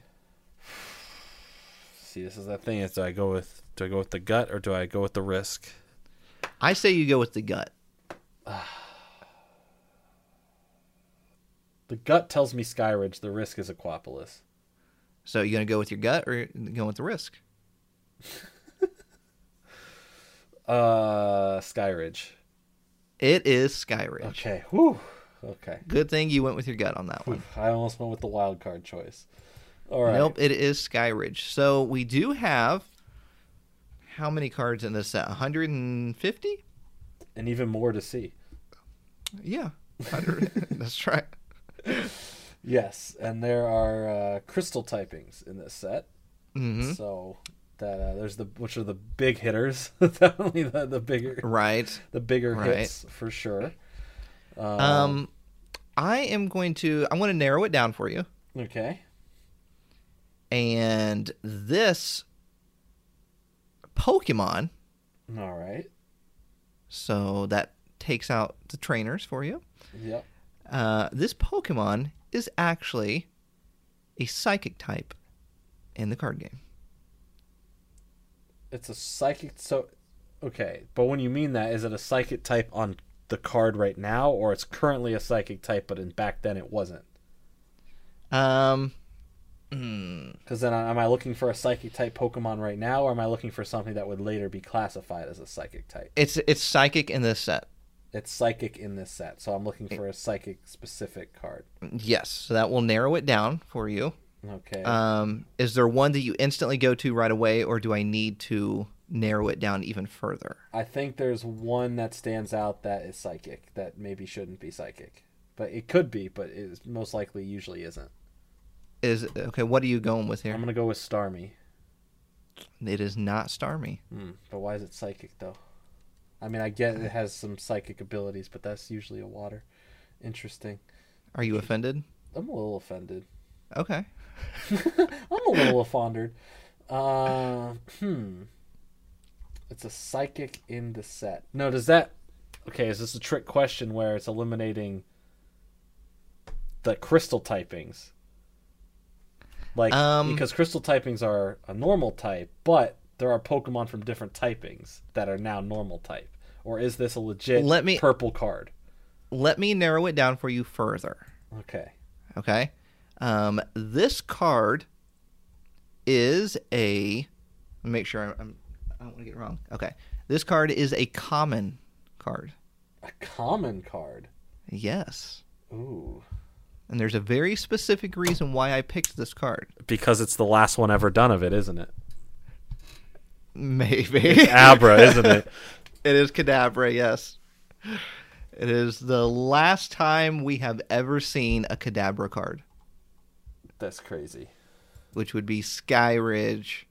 See, this is that thing. Do I go with the gut or do I go with the risk? I say you go with the gut. The gut tells me Skyridge. The risk is Aquapolis. So you gonna go with your gut or going with the risk? Skyridge. It is Skyridge. Okay. Whew. Okay. Good thing you went with your gut on that one. I almost went with the wild card choice. All right. Nope, it is Skyridge. So we do have how many cards in this set? 150? And even more to see. Yeah, 100. That's right. Yes, and there are crystal typings in this set. Mm-hmm. So that there's which are the big hitters, definitely the bigger the bigger hits for sure. I want to narrow it down for you. Okay. And this Pokemon. All right. So that takes out the trainers for you. Yep. This Pokemon is actually a psychic type in the card game. It's a psychic. So, okay. But when you mean that, is it a psychic type on the card right now, or it's currently a psychic type, but back then it wasn't? Because then am I looking for a psychic type Pokemon right now, or am I looking for something that would later be classified as a psychic type? It's psychic in this set. It's psychic in this set, so I'm looking for a psychic specific card. Yes, so that will narrow it down for you. Okay. Is there one that you instantly go to right away, or do I need to narrow it down even further? I think there's one that stands out that is psychic, that maybe shouldn't be psychic. But it could be, but it most likely usually isn't. Okay, what are you going with here? I'm going to go with Starmie. It is not Starmie. But why is it psychic, though? I mean, I get it has some psychic abilities, but that's usually a water. Interesting. Are you offended? I'm a little offended. Okay. I'm a little offended. It's a psychic in the set. No, does that... Okay, is this a trick question where it's eliminating the crystal typings? Like, because crystal typings are a normal type, but there are Pokemon from different typings that are now normal type. Or is this a legit purple card? Let me narrow it down for you further. Okay. Okay. This card is a... Let me make sure I don't want to get it wrong. Okay. This card is a common card. A common card? Yes. Ooh. And there's a very specific reason why I picked this card. Because it's the last one ever done of it, isn't it? Maybe. It's Abra, isn't it? It is Kadabra, yes. It is the last time we have ever seen a Kadabra card. That's crazy. Which would be Skyridge,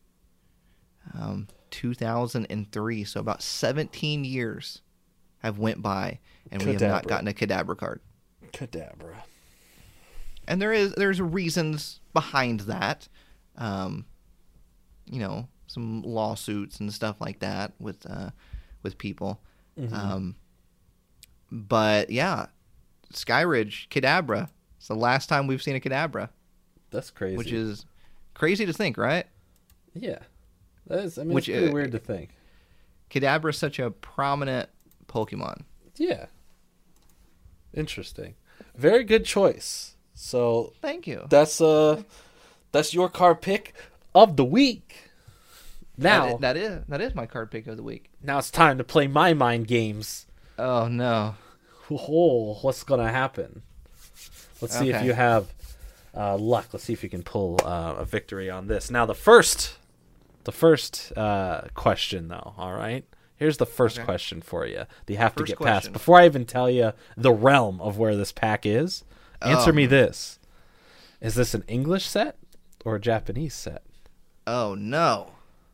2003. So about 17 years have went by, and we have not gotten a Kadabra card. Kadabra. And there's reasons behind that. You know, some lawsuits and stuff like that with people. Mm-hmm. But yeah, Skyridge, Kadabra. It's the last time we've seen a Kadabra. That's crazy. Which is crazy to think, right? Yeah. It's pretty weird to think. Kadabra is such a prominent Pokemon. Yeah. Interesting. Very good choice. So thank you. That's your card pick of the week. Now that is my card pick of the week. Now it's time to play my mind games. Oh no! Oh, what's gonna happen? Let's see if you have luck. Let's see if you can pull a victory on this. Now the first question, though. All right, here's the first question for you. That you have to get past before I even tell you the realm of where this pack is. Answer me this: is this an English set or a Japanese set? Oh no!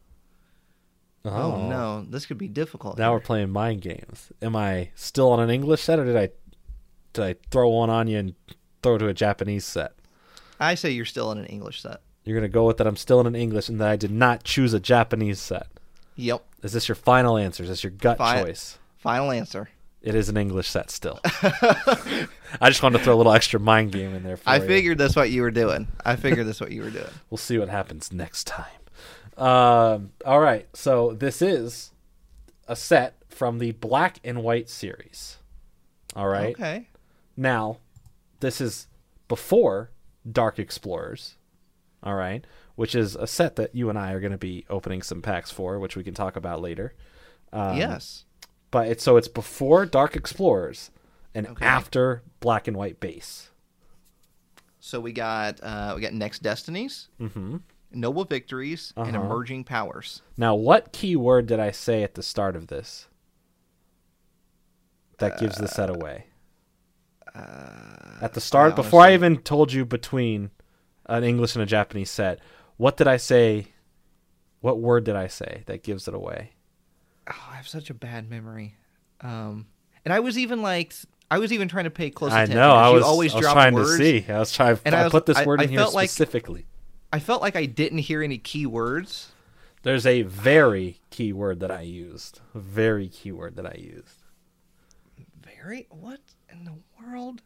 Oh no! This could be difficult. Now we're playing mind games. Am I still on an English set, or did I throw one on you and throw it to a Japanese set? I say you're still in an English set. You're going to go with that I'm still in an English and that I did not choose a Japanese set. Yep. Is this your final answer? Is this your gut choice? Final answer. It is an English set still. I just wanted to throw a little extra mind game in there for you. I figured that's what you were doing. We'll see what happens next time. All right. So this is a set from the Black and White series. All right. Okay. Now, this is before Dark Explorers. All right, which is a set that you and I are going to be opening some packs for, which we can talk about later. Yes. But it's before Dark Explorers and after Black and White base. So we got Next Destinies, Noble Victories, and Emerging Powers. Now, what keyword did I say at the start of this that gives the set away? At the start, before I even told you between an English and a Japanese set, what did I say? What word did I say that gives it away? Oh, I have such a bad memory. And I was even trying to pay close attention. I know. I was trying words. To see. I put this word in here specifically. I felt like I didn't hear any key words. There's a very key word that I used. A very key word that I used. Very? What in the world?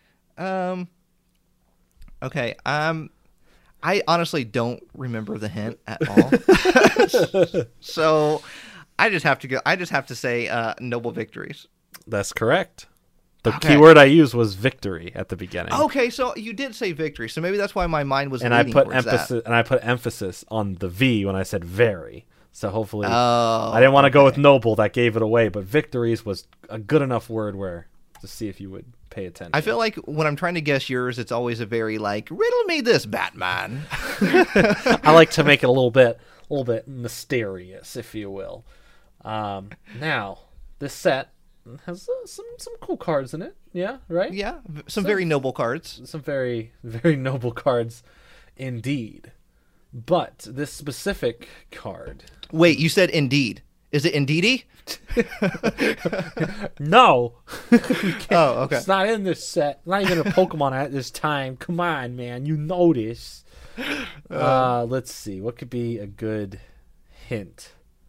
Okay. I honestly don't remember the hint at all. So I just have to say Noble Victories. That's correct. The keyword I used was victory at the beginning. Okay, so you did say victory, so maybe that's why my mind was. And I put emphasis on the V when I said very. So hopefully, I didn't want to go with noble. That gave it away. But victories was a good enough word to see if you would pay attention. I feel like when I'm trying to guess yours, it's always a very riddle me this, Batman. I like to make it a little bit mysterious, if you will. Now this set has some cool cards in it. Yeah, right? Yeah, some very noble cards. Some very, very noble cards indeed. But this specific card... Wait, you said indeed. Is it indeedy? No. Oh, okay. It's not in this set. Not even a Pokemon at this time. Come on, man. You know this. Let's see. What could be a good hint?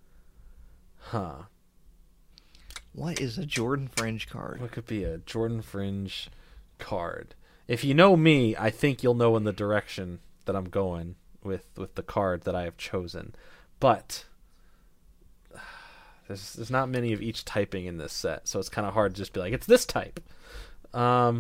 What is a Jordan Fringe card? What could be a Jordan Fringe card? If you know me, I think you'll know in the direction that I'm going with the card that I have chosen. But there's not many of each typing in this set, so it's kind of hard to just be like, it's this type. I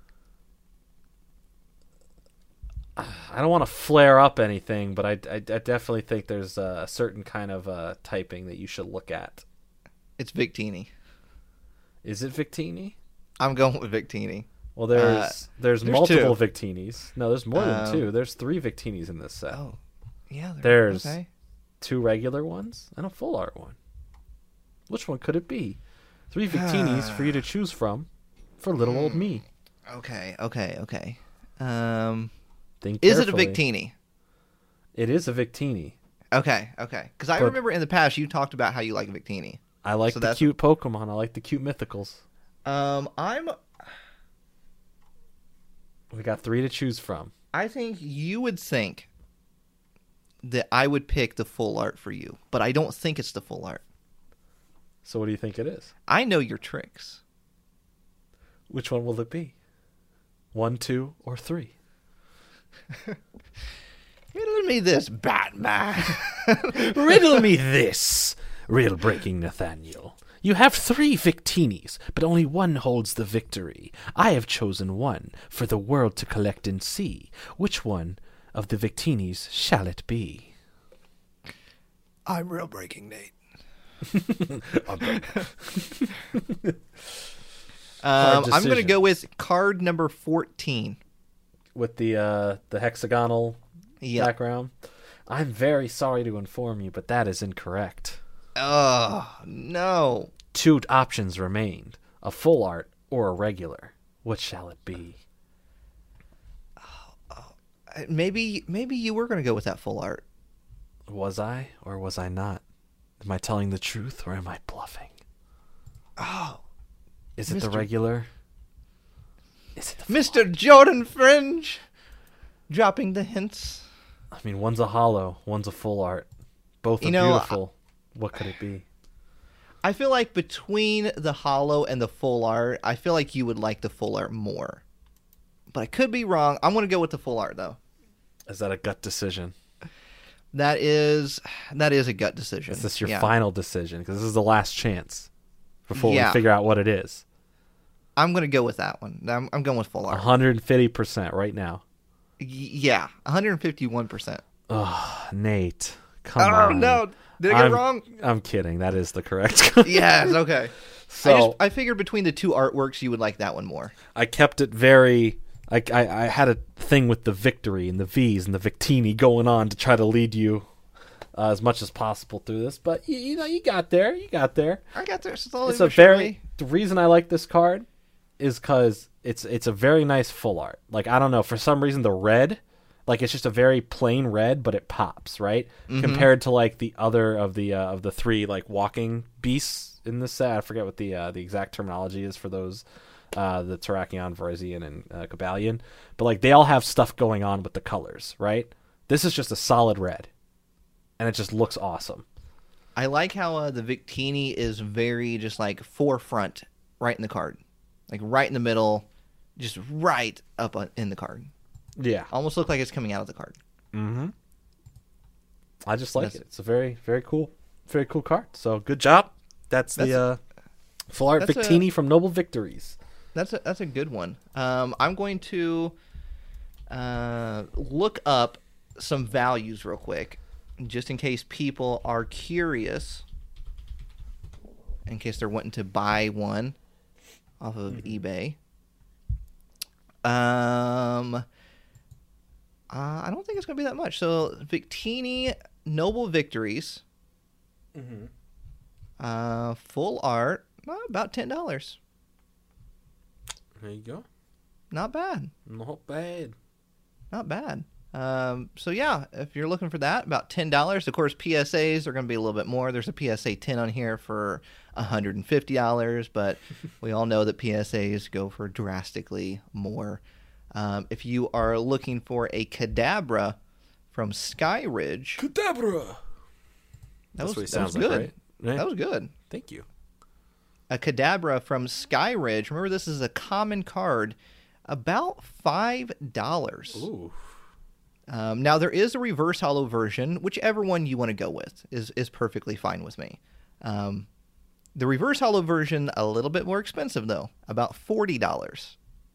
don't want to flare up anything, but I definitely think there's a certain kind of typing that you should look at. It's Victini. Is it Victini? I'm going with Victini. Well, there's multiple Victinis. No, there's more than two. There's 3 Victinis in this set. Oh, yeah. There's 2 regular ones and a full art one. Which one could it be? 3 Victinis for you to choose from for little old me. Okay. Think is it a carefully. Victini? It is a Victini. Okay. Because I remember in the past you talked about how you like Victini. I like the cute Pokemon. I like the cute mythicals. We got 3 to choose from. I think you would think that I would pick the full art for you, but I don't think it's the full art. So what do you think it is? I know your tricks. Which one will it be? 1, 2, or 3? Riddle me this, Batman. Riddle me this, riddle-breaking Nathaniel. You have 3 Victinis, but only one holds the victory. I have chosen one for the world to collect and see. Which one of the Victinis shall it be? I'm Real Breaking Nate. I'm going to go with card number 14. With the hexagonal background. I'm very sorry to inform you, but that is incorrect. Oh, no. 2 options remained. A full art or a regular. What shall it be? Maybe you were going to go with that full art. Was I or was I not? Am I telling the truth or am I bluffing? Oh. Is it the regular? Is it the Mr. Jordan Fringe? Dropping the hints. I mean, one's a hollow, one's a full art. Both are beautiful. What could it be? I feel like between the hollow and the full art, I feel like you would like the full art more. But I could be wrong. I'm going to go with the full art, though. Is that a gut decision? That is a gut decision. Is this your final decision? Because this is the last chance before we figure out what it is. I'm going to go with that one. I'm going with full art. 150% right now. Yeah, 151%. Oh, Nate. Come on. Oh, no. Did I get it wrong? I'm kidding. That is the correct. Yes, okay. So I figured between the 2 artworks, you would like that one more. I kept it very... I had a thing with the victory and the V's and the Victini going on to try to lead you as much as possible through this. But, you got there. You got there. I got there slowly. The reason I like this card is because it's a very nice full art. Like, I don't know, for some reason the red, like, it's just a very plain red, but it pops, right? Mm-hmm. Compared to like the other of the 3 like walking beasts in this set. I forget what the exact terminology is for those, the Terrakion, Virizion, and Cobalion. But like they all have stuff going on with the colors, right? This is just a solid red, and it just looks awesome. I like how the Victini is very just like forefront, right in the card. Like right in the middle, just right up in the card. Yeah. Almost look like it's coming out of the card. Mm-hmm. I just like it. It's a very, very cool card. So good job. That's the full art Victini from Noble Victories. That's a good one. I'm going to look up some values real quick, just in case people are curious, in case they're wanting to buy one off of eBay. I don't think it's going to be that much. So Victini Noble Victories, full art, about $10. There you go. Not bad. Not bad. Not bad. So yeah, if you're looking for that, about $10. Of course, PSAs are going to be a little bit more. There's a PSA 10 on here for $150, but we all know that PSAs go for drastically more. If you are looking for a Kadabra from Skyridge, Kadabra. That was sounds good. Like, right? Yeah. That was good. Thank you. A Kadabra from Skyridge. Remember, this is a common card. About $5. Ooh. Now, there is a reverse holo version. Whichever one you want to go with is perfectly fine with me. The reverse holo version, a little bit more expensive, though. About $40.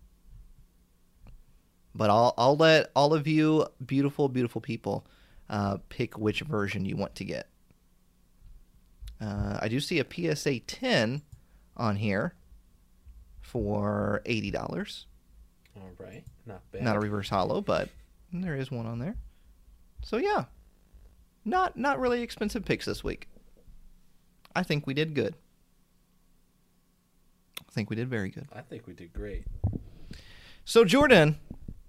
But I'll let all of you beautiful, beautiful people pick which version you want to get. I do see a PSA 10 on here for $80. All right. Not bad. Not a reverse holo, but there is one on there. So yeah, not really expensive picks this week. I think we did good. I think we did very good. I think we did great. So Jordan,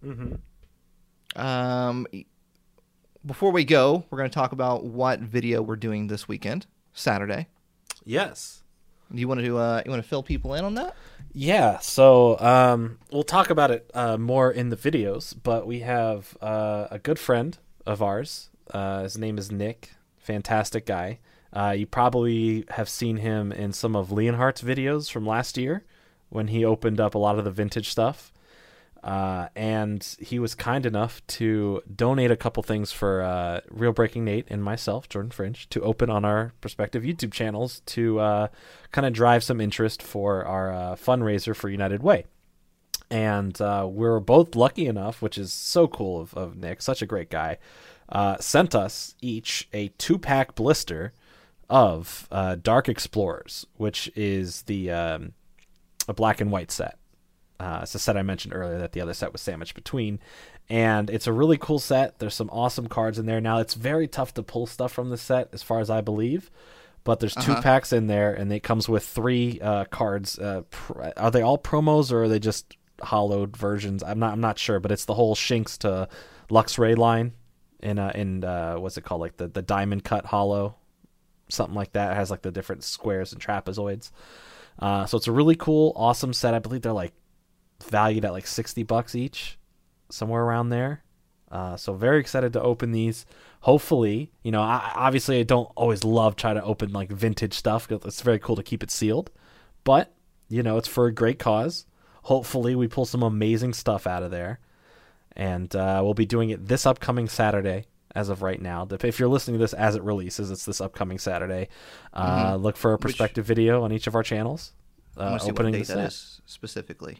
before we go, we're going to talk about what video we're doing this weekend, Saturday. Yes. You want to fill people in on that? Yeah, so we'll talk about it more in the videos, but we have a good friend of ours. His name is Nick. Fantastic guy. You probably have seen him in some of Leonhardt's videos from last year when he opened up a lot of the vintage stuff. And he was kind enough to donate a couple things for Real Breaking Nate and myself, Jordan Fringe, to open on our respective YouTube channels to kind of drive some interest for our fundraiser for United Way. And we're both lucky enough, which is so cool of Nick, such a great guy, sent us each a 2-pack blister of Dark Explorers, which is the a black and white set. It's a set I mentioned earlier that the other set was sandwiched between. And it's a really cool set. There's some awesome cards in there. Now, it's very tough to pull stuff from the set, as far as I believe. But there's 2 packs in there, and it comes with 3 cards. Are they all promos, or are they just hollowed versions? I'm not sure, but it's the whole Shinx to Luxray line in what's it called, like the diamond cut hollow, something like that. It has like the different squares and trapezoids. So it's a really cool, awesome set. I believe they're like valued at like $60 each, somewhere around there. So very excited to open these. Hopefully, obviously I don't always love trying to open like vintage stuff, because it's very cool to keep it sealed, but it's for a great cause. Hopefully we pull some amazing stuff out of there, and we'll be doing it this upcoming Saturday. As of right now, if you're listening to this as it releases, it's this upcoming Saturday. Look for a perspective video on each of our channels. Opening what date the set. that is specifically.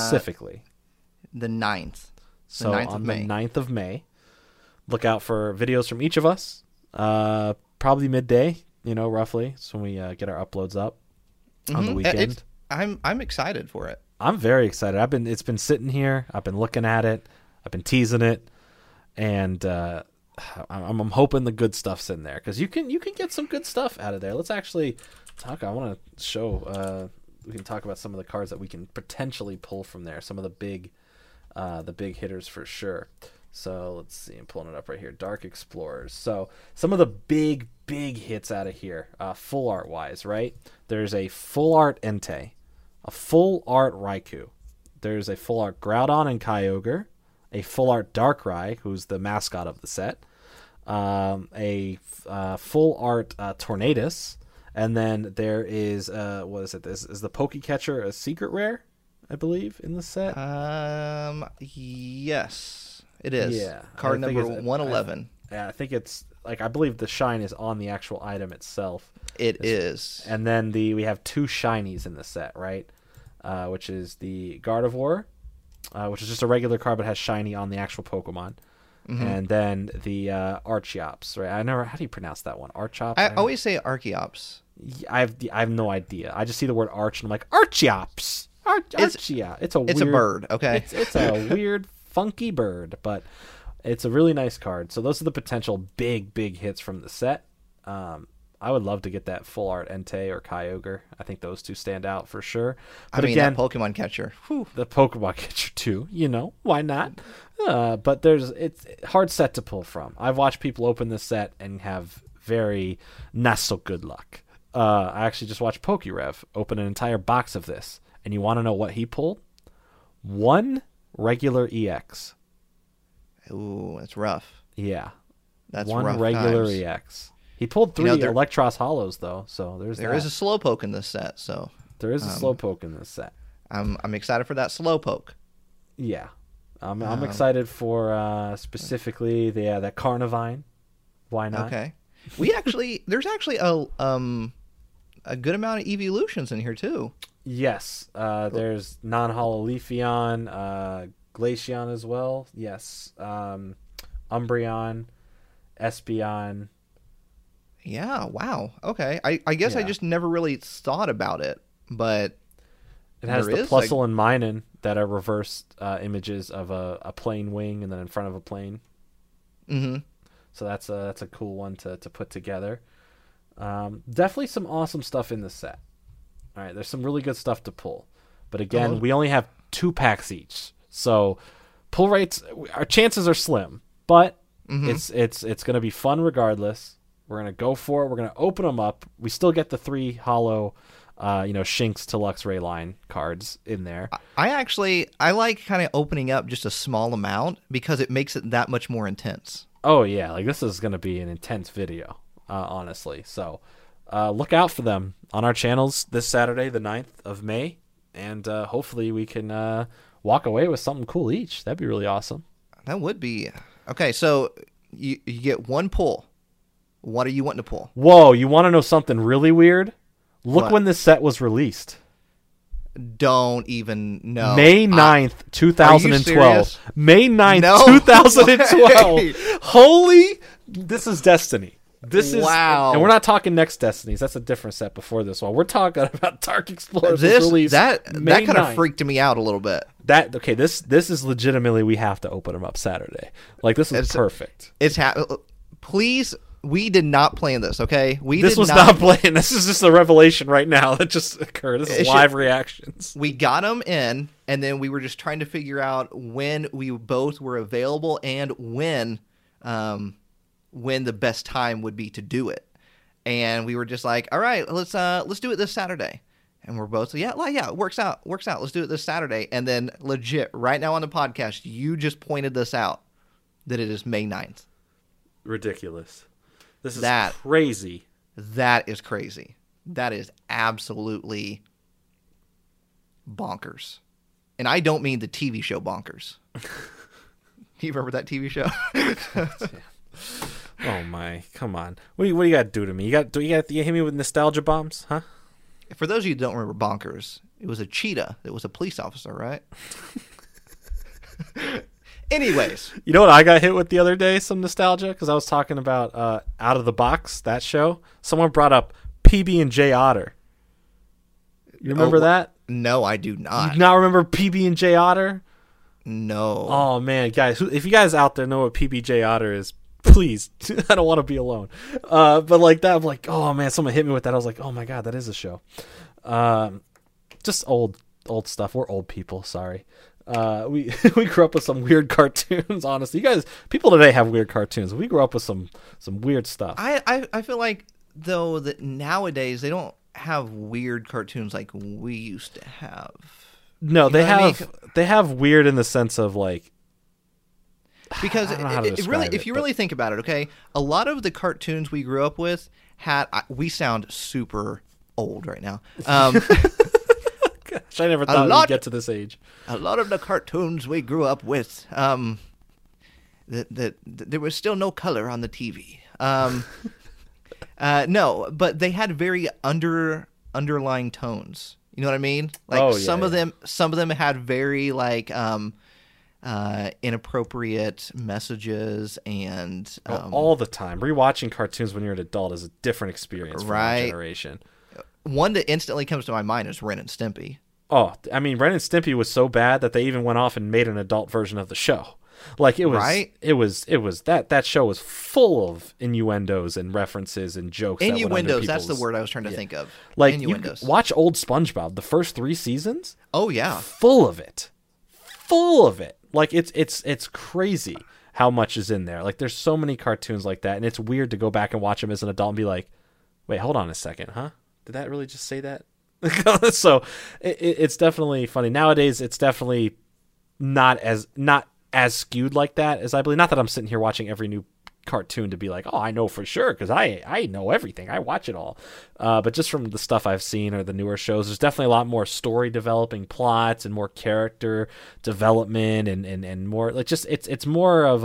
The 9th. So on the 9th of May, look out for videos from each of us. Probably midday, roughly. So when we get our uploads up on the weekend. I'm excited for it. I'm very excited. It's been sitting here. I've been looking at it. I've been teasing it, and I'm hoping the good stuff's in there, because you can get some good stuff out of there. Let's actually talk. I want to show. We can talk about some of the cards that we can potentially pull from there. Some of the big hitters for sure. So let's see. I'm pulling it up right here. Dark Explorers. So some of the big hits out of here, full art wise, right? There's a full art Entei, a full art Raikou. There's a full art Groudon and Kyogre, a full art Darkrai, who's the mascot of the set, a full art Tornadus, and then there is what is it? Is the Pokecatcher a secret rare, I believe, in the set? Yes, it is. Yeah, card number 111. I think it's like, I believe the shine is on the actual item itself. It is. And then we have 2 shinies in the set, right? Which is the Gardevoir, which is just a regular card but has shiny on the actual Pokemon. Mm-hmm. And then the Archeops, right? How do you pronounce that one? Archeops? I always say Archeops. I have no idea. I just see the word arch and I'm like, Archeops. Archea. It's a bird, okay? It's a weird, funky bird, but it's a really nice card. So those are the potential big hits from the set. I would love to get that full art Entei or Kyogre. I think those 2 stand out for sure. But again, that Pokemon catcher. Whew. The Pokemon catcher too. Why not? But it's a hard set to pull from. I've watched people open this set and have very not so good luck. I actually just watched PokeRev open an entire box of this, and you want to know what he pulled? 1 regular EX. Ooh, that's rough. Yeah, that's 1 rough regular times. EX. He pulled 3 Electros Hollows though, so there is a Slowpoke in this set. So there is a Slowpoke in this set. I'm excited for that Slowpoke. Yeah, I'm excited for specifically that Carnivine. Why not? Okay, there's actually a good amount of evolutions in here too. Yes, there's non-holo Leafeon, Glaceon as well. Yes, Umbreon, Espeon. Yeah, wow. Okay. I guess I just never really thought about it, but it has the Plusle and Minun that are reverse images of a plane wing and then in front of a plane. Mm-hmm. So that's a cool one to put together. Definitely some awesome stuff in this set. All right, there's some really good stuff to pull. But again, we only have 2 packs each. So pull rates, our chances are slim, but it's going to be fun regardless. We're going to go for it. We're going to open them up. We still get the 3 hollow, Shinx to Luxray line cards in there. I like kind of opening up just a small amount because it makes it that much more intense. Oh, yeah. Like, this is going to be an intense video, honestly. So look out for them on our channels this Saturday, the 9th of May. And hopefully we can walk away with something cool each. That'd be really awesome. That would be. Okay, so you get 1 pull. What are you wanting to pull? Whoa, you want to know something really weird? Look what? When this set was released. don't even know. May 9th, 2012. serious? May 9th, No 2012. way. Holy, this is Destiny. This is, Wow. and we're not talking Next Destinies. That's a different set before this one. We're talking about Dark Explorers. was released that May kind of 9th. freaked me out a little bit. This is legitimately, we have to open them up Saturday. Like, this is perfect. Please, we did not plan this, okay? This was not planned. This is just a revelation right now that just occurred. This is live reactions. We got them in, and then we were just trying to figure out when we both were available and when the best time would be to do it. And we were just like, all right, let's do it this Saturday. And we're both, yeah, it works out. Let's do it this Saturday. And then legit, right now on the podcast, you just pointed this out, that it is May 9th. Ridiculous. This is crazy. That is crazy. That is absolutely bonkers. And I don't mean the TV show Bonkers. Do you remember that TV show? Oh my! Come on! What do you got to do to me? You hit me with nostalgia bombs, huh? For those of you who don't remember Bonkers, it was a cheetah that was a police officer, right? Anyways, you know what I got hit with the other day? Some nostalgia, because I was talking about Out of the Box, that show. Someone brought up PB&J Otter. You remember that? No, I do not. You do not remember PB&J Otter? No. Oh man, guys! If you guys out there know what PB&J Otter is, please, I don't want to be alone. But like that, I'm like, oh man, someone hit me with that. I was like, oh my god, that is a show. Just old stuff. We're old people. Sorry. We grew up with some weird cartoons. Honestly, you guys, people today have weird cartoons. We grew up with some weird stuff. I feel like though that nowadays they don't have weird cartoons like we used to have. No, they have weird in the sense of like. Because it really, if you really think about it, okay, a lot of the cartoons we grew up with we sound super old right now. Gosh, I never thought we'd get to this age. A lot of the cartoons we grew up with, there was still no color on the TV. No, but they had very underlying tones. You know what I mean? Like some of them had very like inappropriate messages and all the time. Rewatching cartoons when you're an adult is a different experience for my generation. One that instantly comes to my mind is Ren and Stimpy. Oh, I mean, Ren and Stimpy was so bad that they even went off and made an adult version of the show. Like it was that show was full of innuendos and references and jokes. Innuendos, that's the word I was trying to think of. Like innuendos. You watch old SpongeBob, the first 3 seasons. Oh yeah, full of it. Like it's crazy how much is in there. Like there's so many cartoons like that, and it's weird to go back and watch them as an adult and be like, wait, hold on a second, huh? Did that really just say that? So it's definitely funny nowadays. It's definitely not as skewed like that as I believe. Not that I'm sitting here watching every new cartoon to be like, oh, I know for sure because I know everything. I watch it all. But just from the stuff I've seen or the newer shows, there's definitely a lot more story developing plots and more character development and more like just it's more of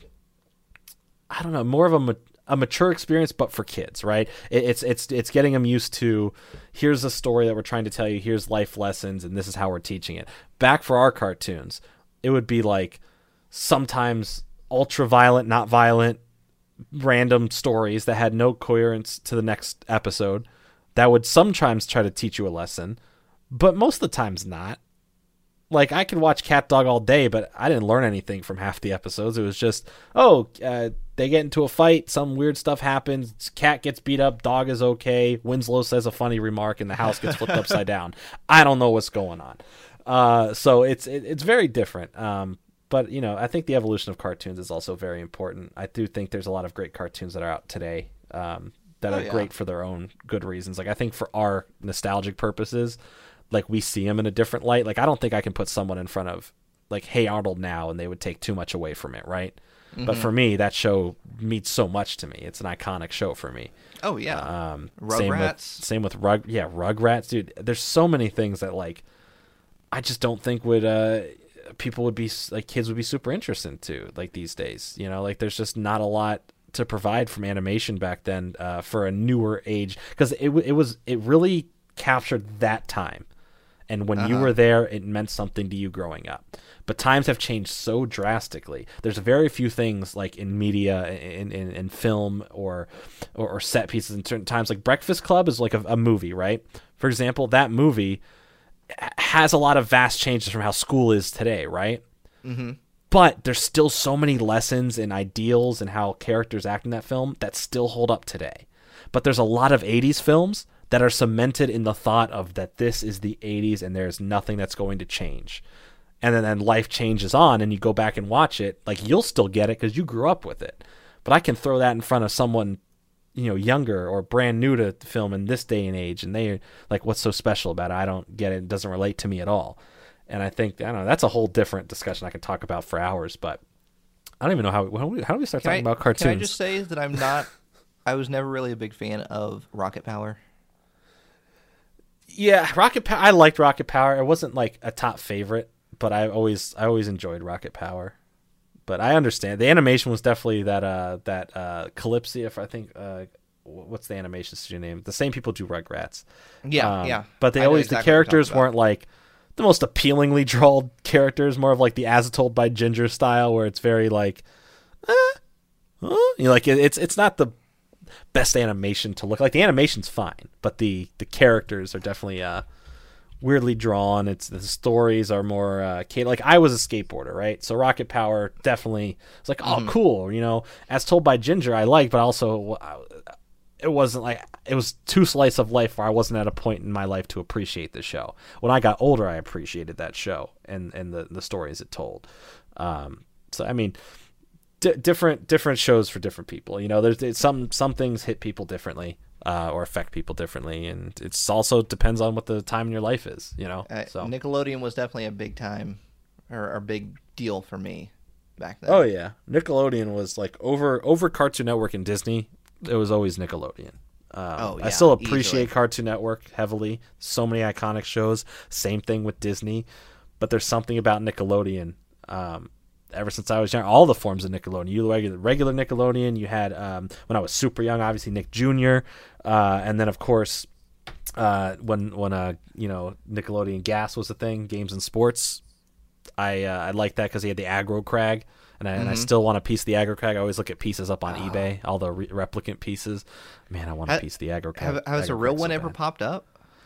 I don't know, more of a mature experience, but for kids, right? It's getting them used to, here's a story that we're trying to tell you, here's life lessons, and this is how we're teaching it. Back for our cartoons, it would be like sometimes ultra violent, not violent, random stories that had no coherence to the next episode that would sometimes try to teach you a lesson, but most of the times not. Like, I could watch Cat Dog all day, but I didn't learn anything from half the episodes. It was just, they get into a fight, some weird stuff happens, cat gets beat up, dog is okay, Winslow says a funny remark, and the house gets flipped upside down. I don't know what's going on. So it's very different. But, you know, I think the evolution of cartoons is also very important. I do think there's a lot of great cartoons that are out today that are great for their own good reasons. Like, I think for our nostalgic purposes, like, we see them in a different light. Like, I don't think I can put someone in front of, like, Hey Arnold now and they would take too much away from it, right? Mm-hmm. But for me, that show means so much to me. It's an iconic show for me. Oh, yeah. Rugrats. Same with Rugrats. Dude, there's so many things that, like, I just don't think would people would be, like, kids would be super interested to, like, these days. You know, like, there's just not a lot to provide from animation back then for a newer age. Because it really captured that time. And when you were there, it meant something to you growing up. But times have changed so drastically. There's very few things like in media, in film, or set pieces in certain times. Like Breakfast Club is like a movie, right? For example, that movie has a lot of vast changes from how school is today, right? Mm-hmm. But there's still so many lessons and ideals and how characters act in that film that still hold up today. But there's a lot of 80s films that are cemented in the thought of that this is the 80s and there's nothing that's going to change. And then life changes on and you go back and watch it, like you'll still get it because you grew up with it. But I can throw that in front of someone, younger or brand new to film in this day and age, and they're like, what's so special about it? I don't get it. It doesn't relate to me at all. And I think, I don't know, that's a whole different discussion I could talk about for hours, but I don't even know how do we start talking about cartoons? Can I just say that I was never really a big fan of Rocket Power. Yeah, I liked Rocket Power. It wasn't like a top favorite, but I always enjoyed Rocket Power. But I understand the animation was definitely that Calypso. If I think what's the animation studio name? The same people do Rugrats. Yeah. But the characters weren't like the most appealingly drawn characters. More of like the As Told by Ginger style, where it's very like, it's not the best animation to look like. The animation's fine, but the characters are definitely weirdly drawn. The stories are more like I was a skateboarder, right? So Rocket Power definitely it's like, oh, cool, As Told by Ginger I like, but also it wasn't like it was too slice of life where I wasn't at a point in my life to appreciate the show. When I got older, I appreciated that show and the stories it told. So I mean, different shows for different people. There's some things hit people differently. Or affect people differently, and it's also depends on what the time in your life is, So Nickelodeon was definitely a big time or a big deal for me back then. Oh yeah, Nickelodeon was like over Cartoon Network and Disney. It was always Nickelodeon. I still appreciate easily. Cartoon Network heavily. So many iconic shows. Same thing with Disney, but there's something about Nickelodeon. Ever since I was young, all the forms of Nickelodeon. You regular Nickelodeon. You had when I was super young, obviously Nick Jr. And then of course when Nickelodeon Gas was a thing, games and sports. I liked that because he had the Aggro Crag, and I still want a piece of the Aggro Crag. I always look at pieces up on eBay, all the replicant pieces. Man, I want a piece of the Aggro Crag. Has a real one ever popped up?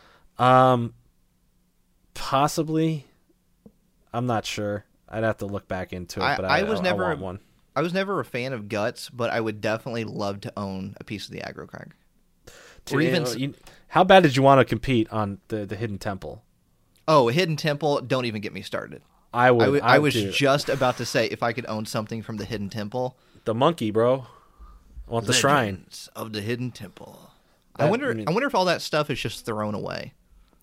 Possibly. I'm not sure. I'd have to look back into it, but I want one. I was never a fan of Guts, but I would definitely love to own a piece of the Aggro Crag. Or even how bad did you want to compete on the Hidden Temple? Oh, Hidden Temple! Don't even get me started. I was just about to say if I could own something from the Hidden Temple. The monkey, bro. I want the shrine of the Hidden Temple. I wonder if all that stuff is just thrown away.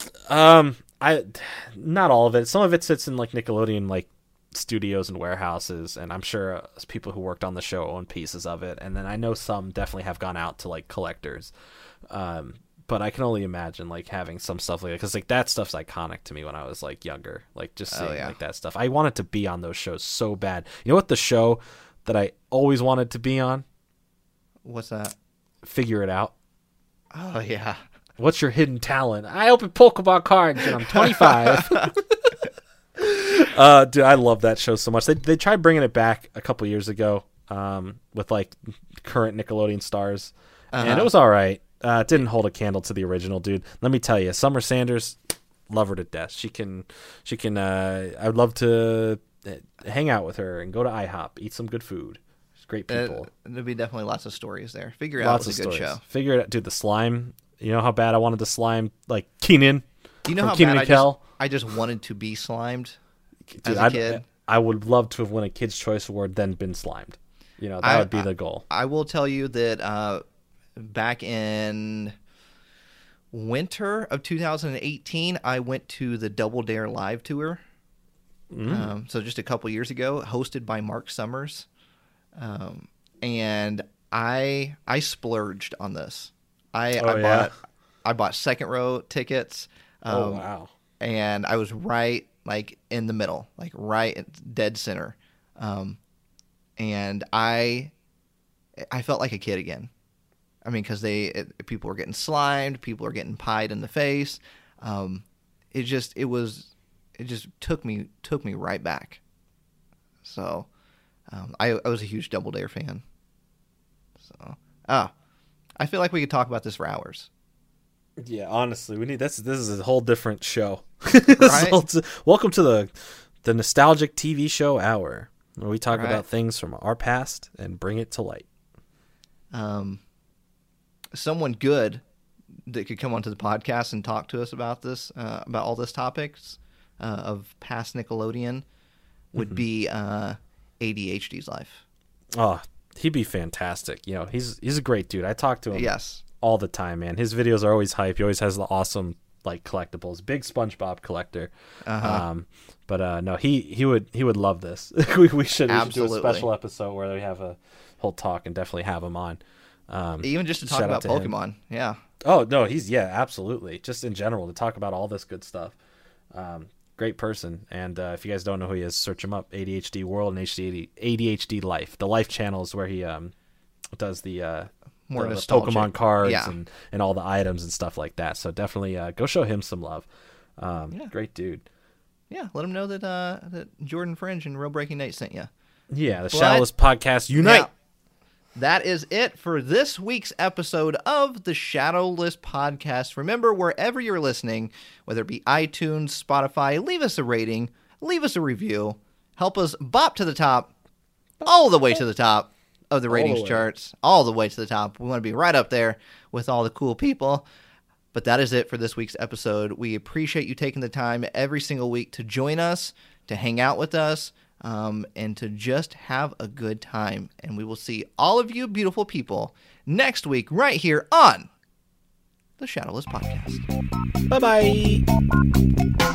Not all of it. Some of it sits in like Nickelodeon like studios and warehouses, and I'm sure people who worked on the show own pieces of it, and then I know some definitely have gone out to like collectors, but I can only imagine like having some stuff like that, because like that stuff's iconic to me when I was like younger, like just seeing like that stuff. I wanted to be on those shows so bad. You know what the show that I always wanted to be on? What's that? Figure It Out. Oh yeah. What's your hidden talent? I open Pokemon cards and I'm 25. Dude, I love that show so much. They tried bringing it back a couple years ago with like current Nickelodeon stars, and it was all right. It didn't hold a candle to the original, dude. Let me tell you, Summer Sanders, love her to death. She can. I'd love to hang out with her and go to IHOP, eat some good food. She's great people. There'd be definitely lots of stories there. Figure It Out was a good show. Figure It Out, dude. The slime. You know how bad I wanted to slime like Keenan. Do you know how bad I just wanted to be slimed as a kid? I would love to have won a Kid's Choice Award, then been slimed. That would be the goal. I will tell you that back in winter of 2018, I went to the Double Dare live tour. So just a couple years ago, hosted by Mark Summers, and I splurged on this. I bought second row tickets. Oh wow! And I was right like in the middle, like right dead center, and I felt like a kid again. I mean, because people were getting slimed, people were getting pied in the face. it just took me right back. So I was a huge Double Dare fan. So I feel like we could talk about this for hours. Yeah, honestly, we need this is a whole different show. Right? Welcome to the Nostalgic TV Show Hour, where we talk about things from our past and bring it to light. Someone good that could come onto the podcast and talk to us about this, about all these topics of past Nickelodeon would be ADHD's life. Oh, he'd be fantastic. You know, he's a great dude. I talk to him all the time, man. His videos are always hype. He always has the awesome like collectibles. Big SpongeBob collector. But no, he would love this. we should do a special episode where we have a whole talk and definitely have him on. Even just to talk about Pokemon. Yeah. Oh no, absolutely. Just in general to talk about all this good stuff. Great person. And if you guys don't know who he is, search him up. ADHD World and ADHD Life. The Life channel is where he does the more the Pokemon cards and all the items and stuff like that. So definitely go show him some love. Great dude. Yeah, let him know that Jordan Fringe and Real Breaking Nate sent you. Yeah, the Shadowless Podcast Unite. Yeah, that is it for this week's episode of the Shadowless Podcast. Remember, wherever you're listening, whether it be iTunes, Spotify, leave us a rating, leave us a review, help us bop to the top, all the way to the top of the ratings charts, all the way to the top. We want to be right up there with all the cool people. But that is it for this week's episode. We appreciate you taking the time every single week to join us, to hang out with us, and to just have a good time. And we will see all of you beautiful people next week right here on the Shadowless Podcast. Bye-bye.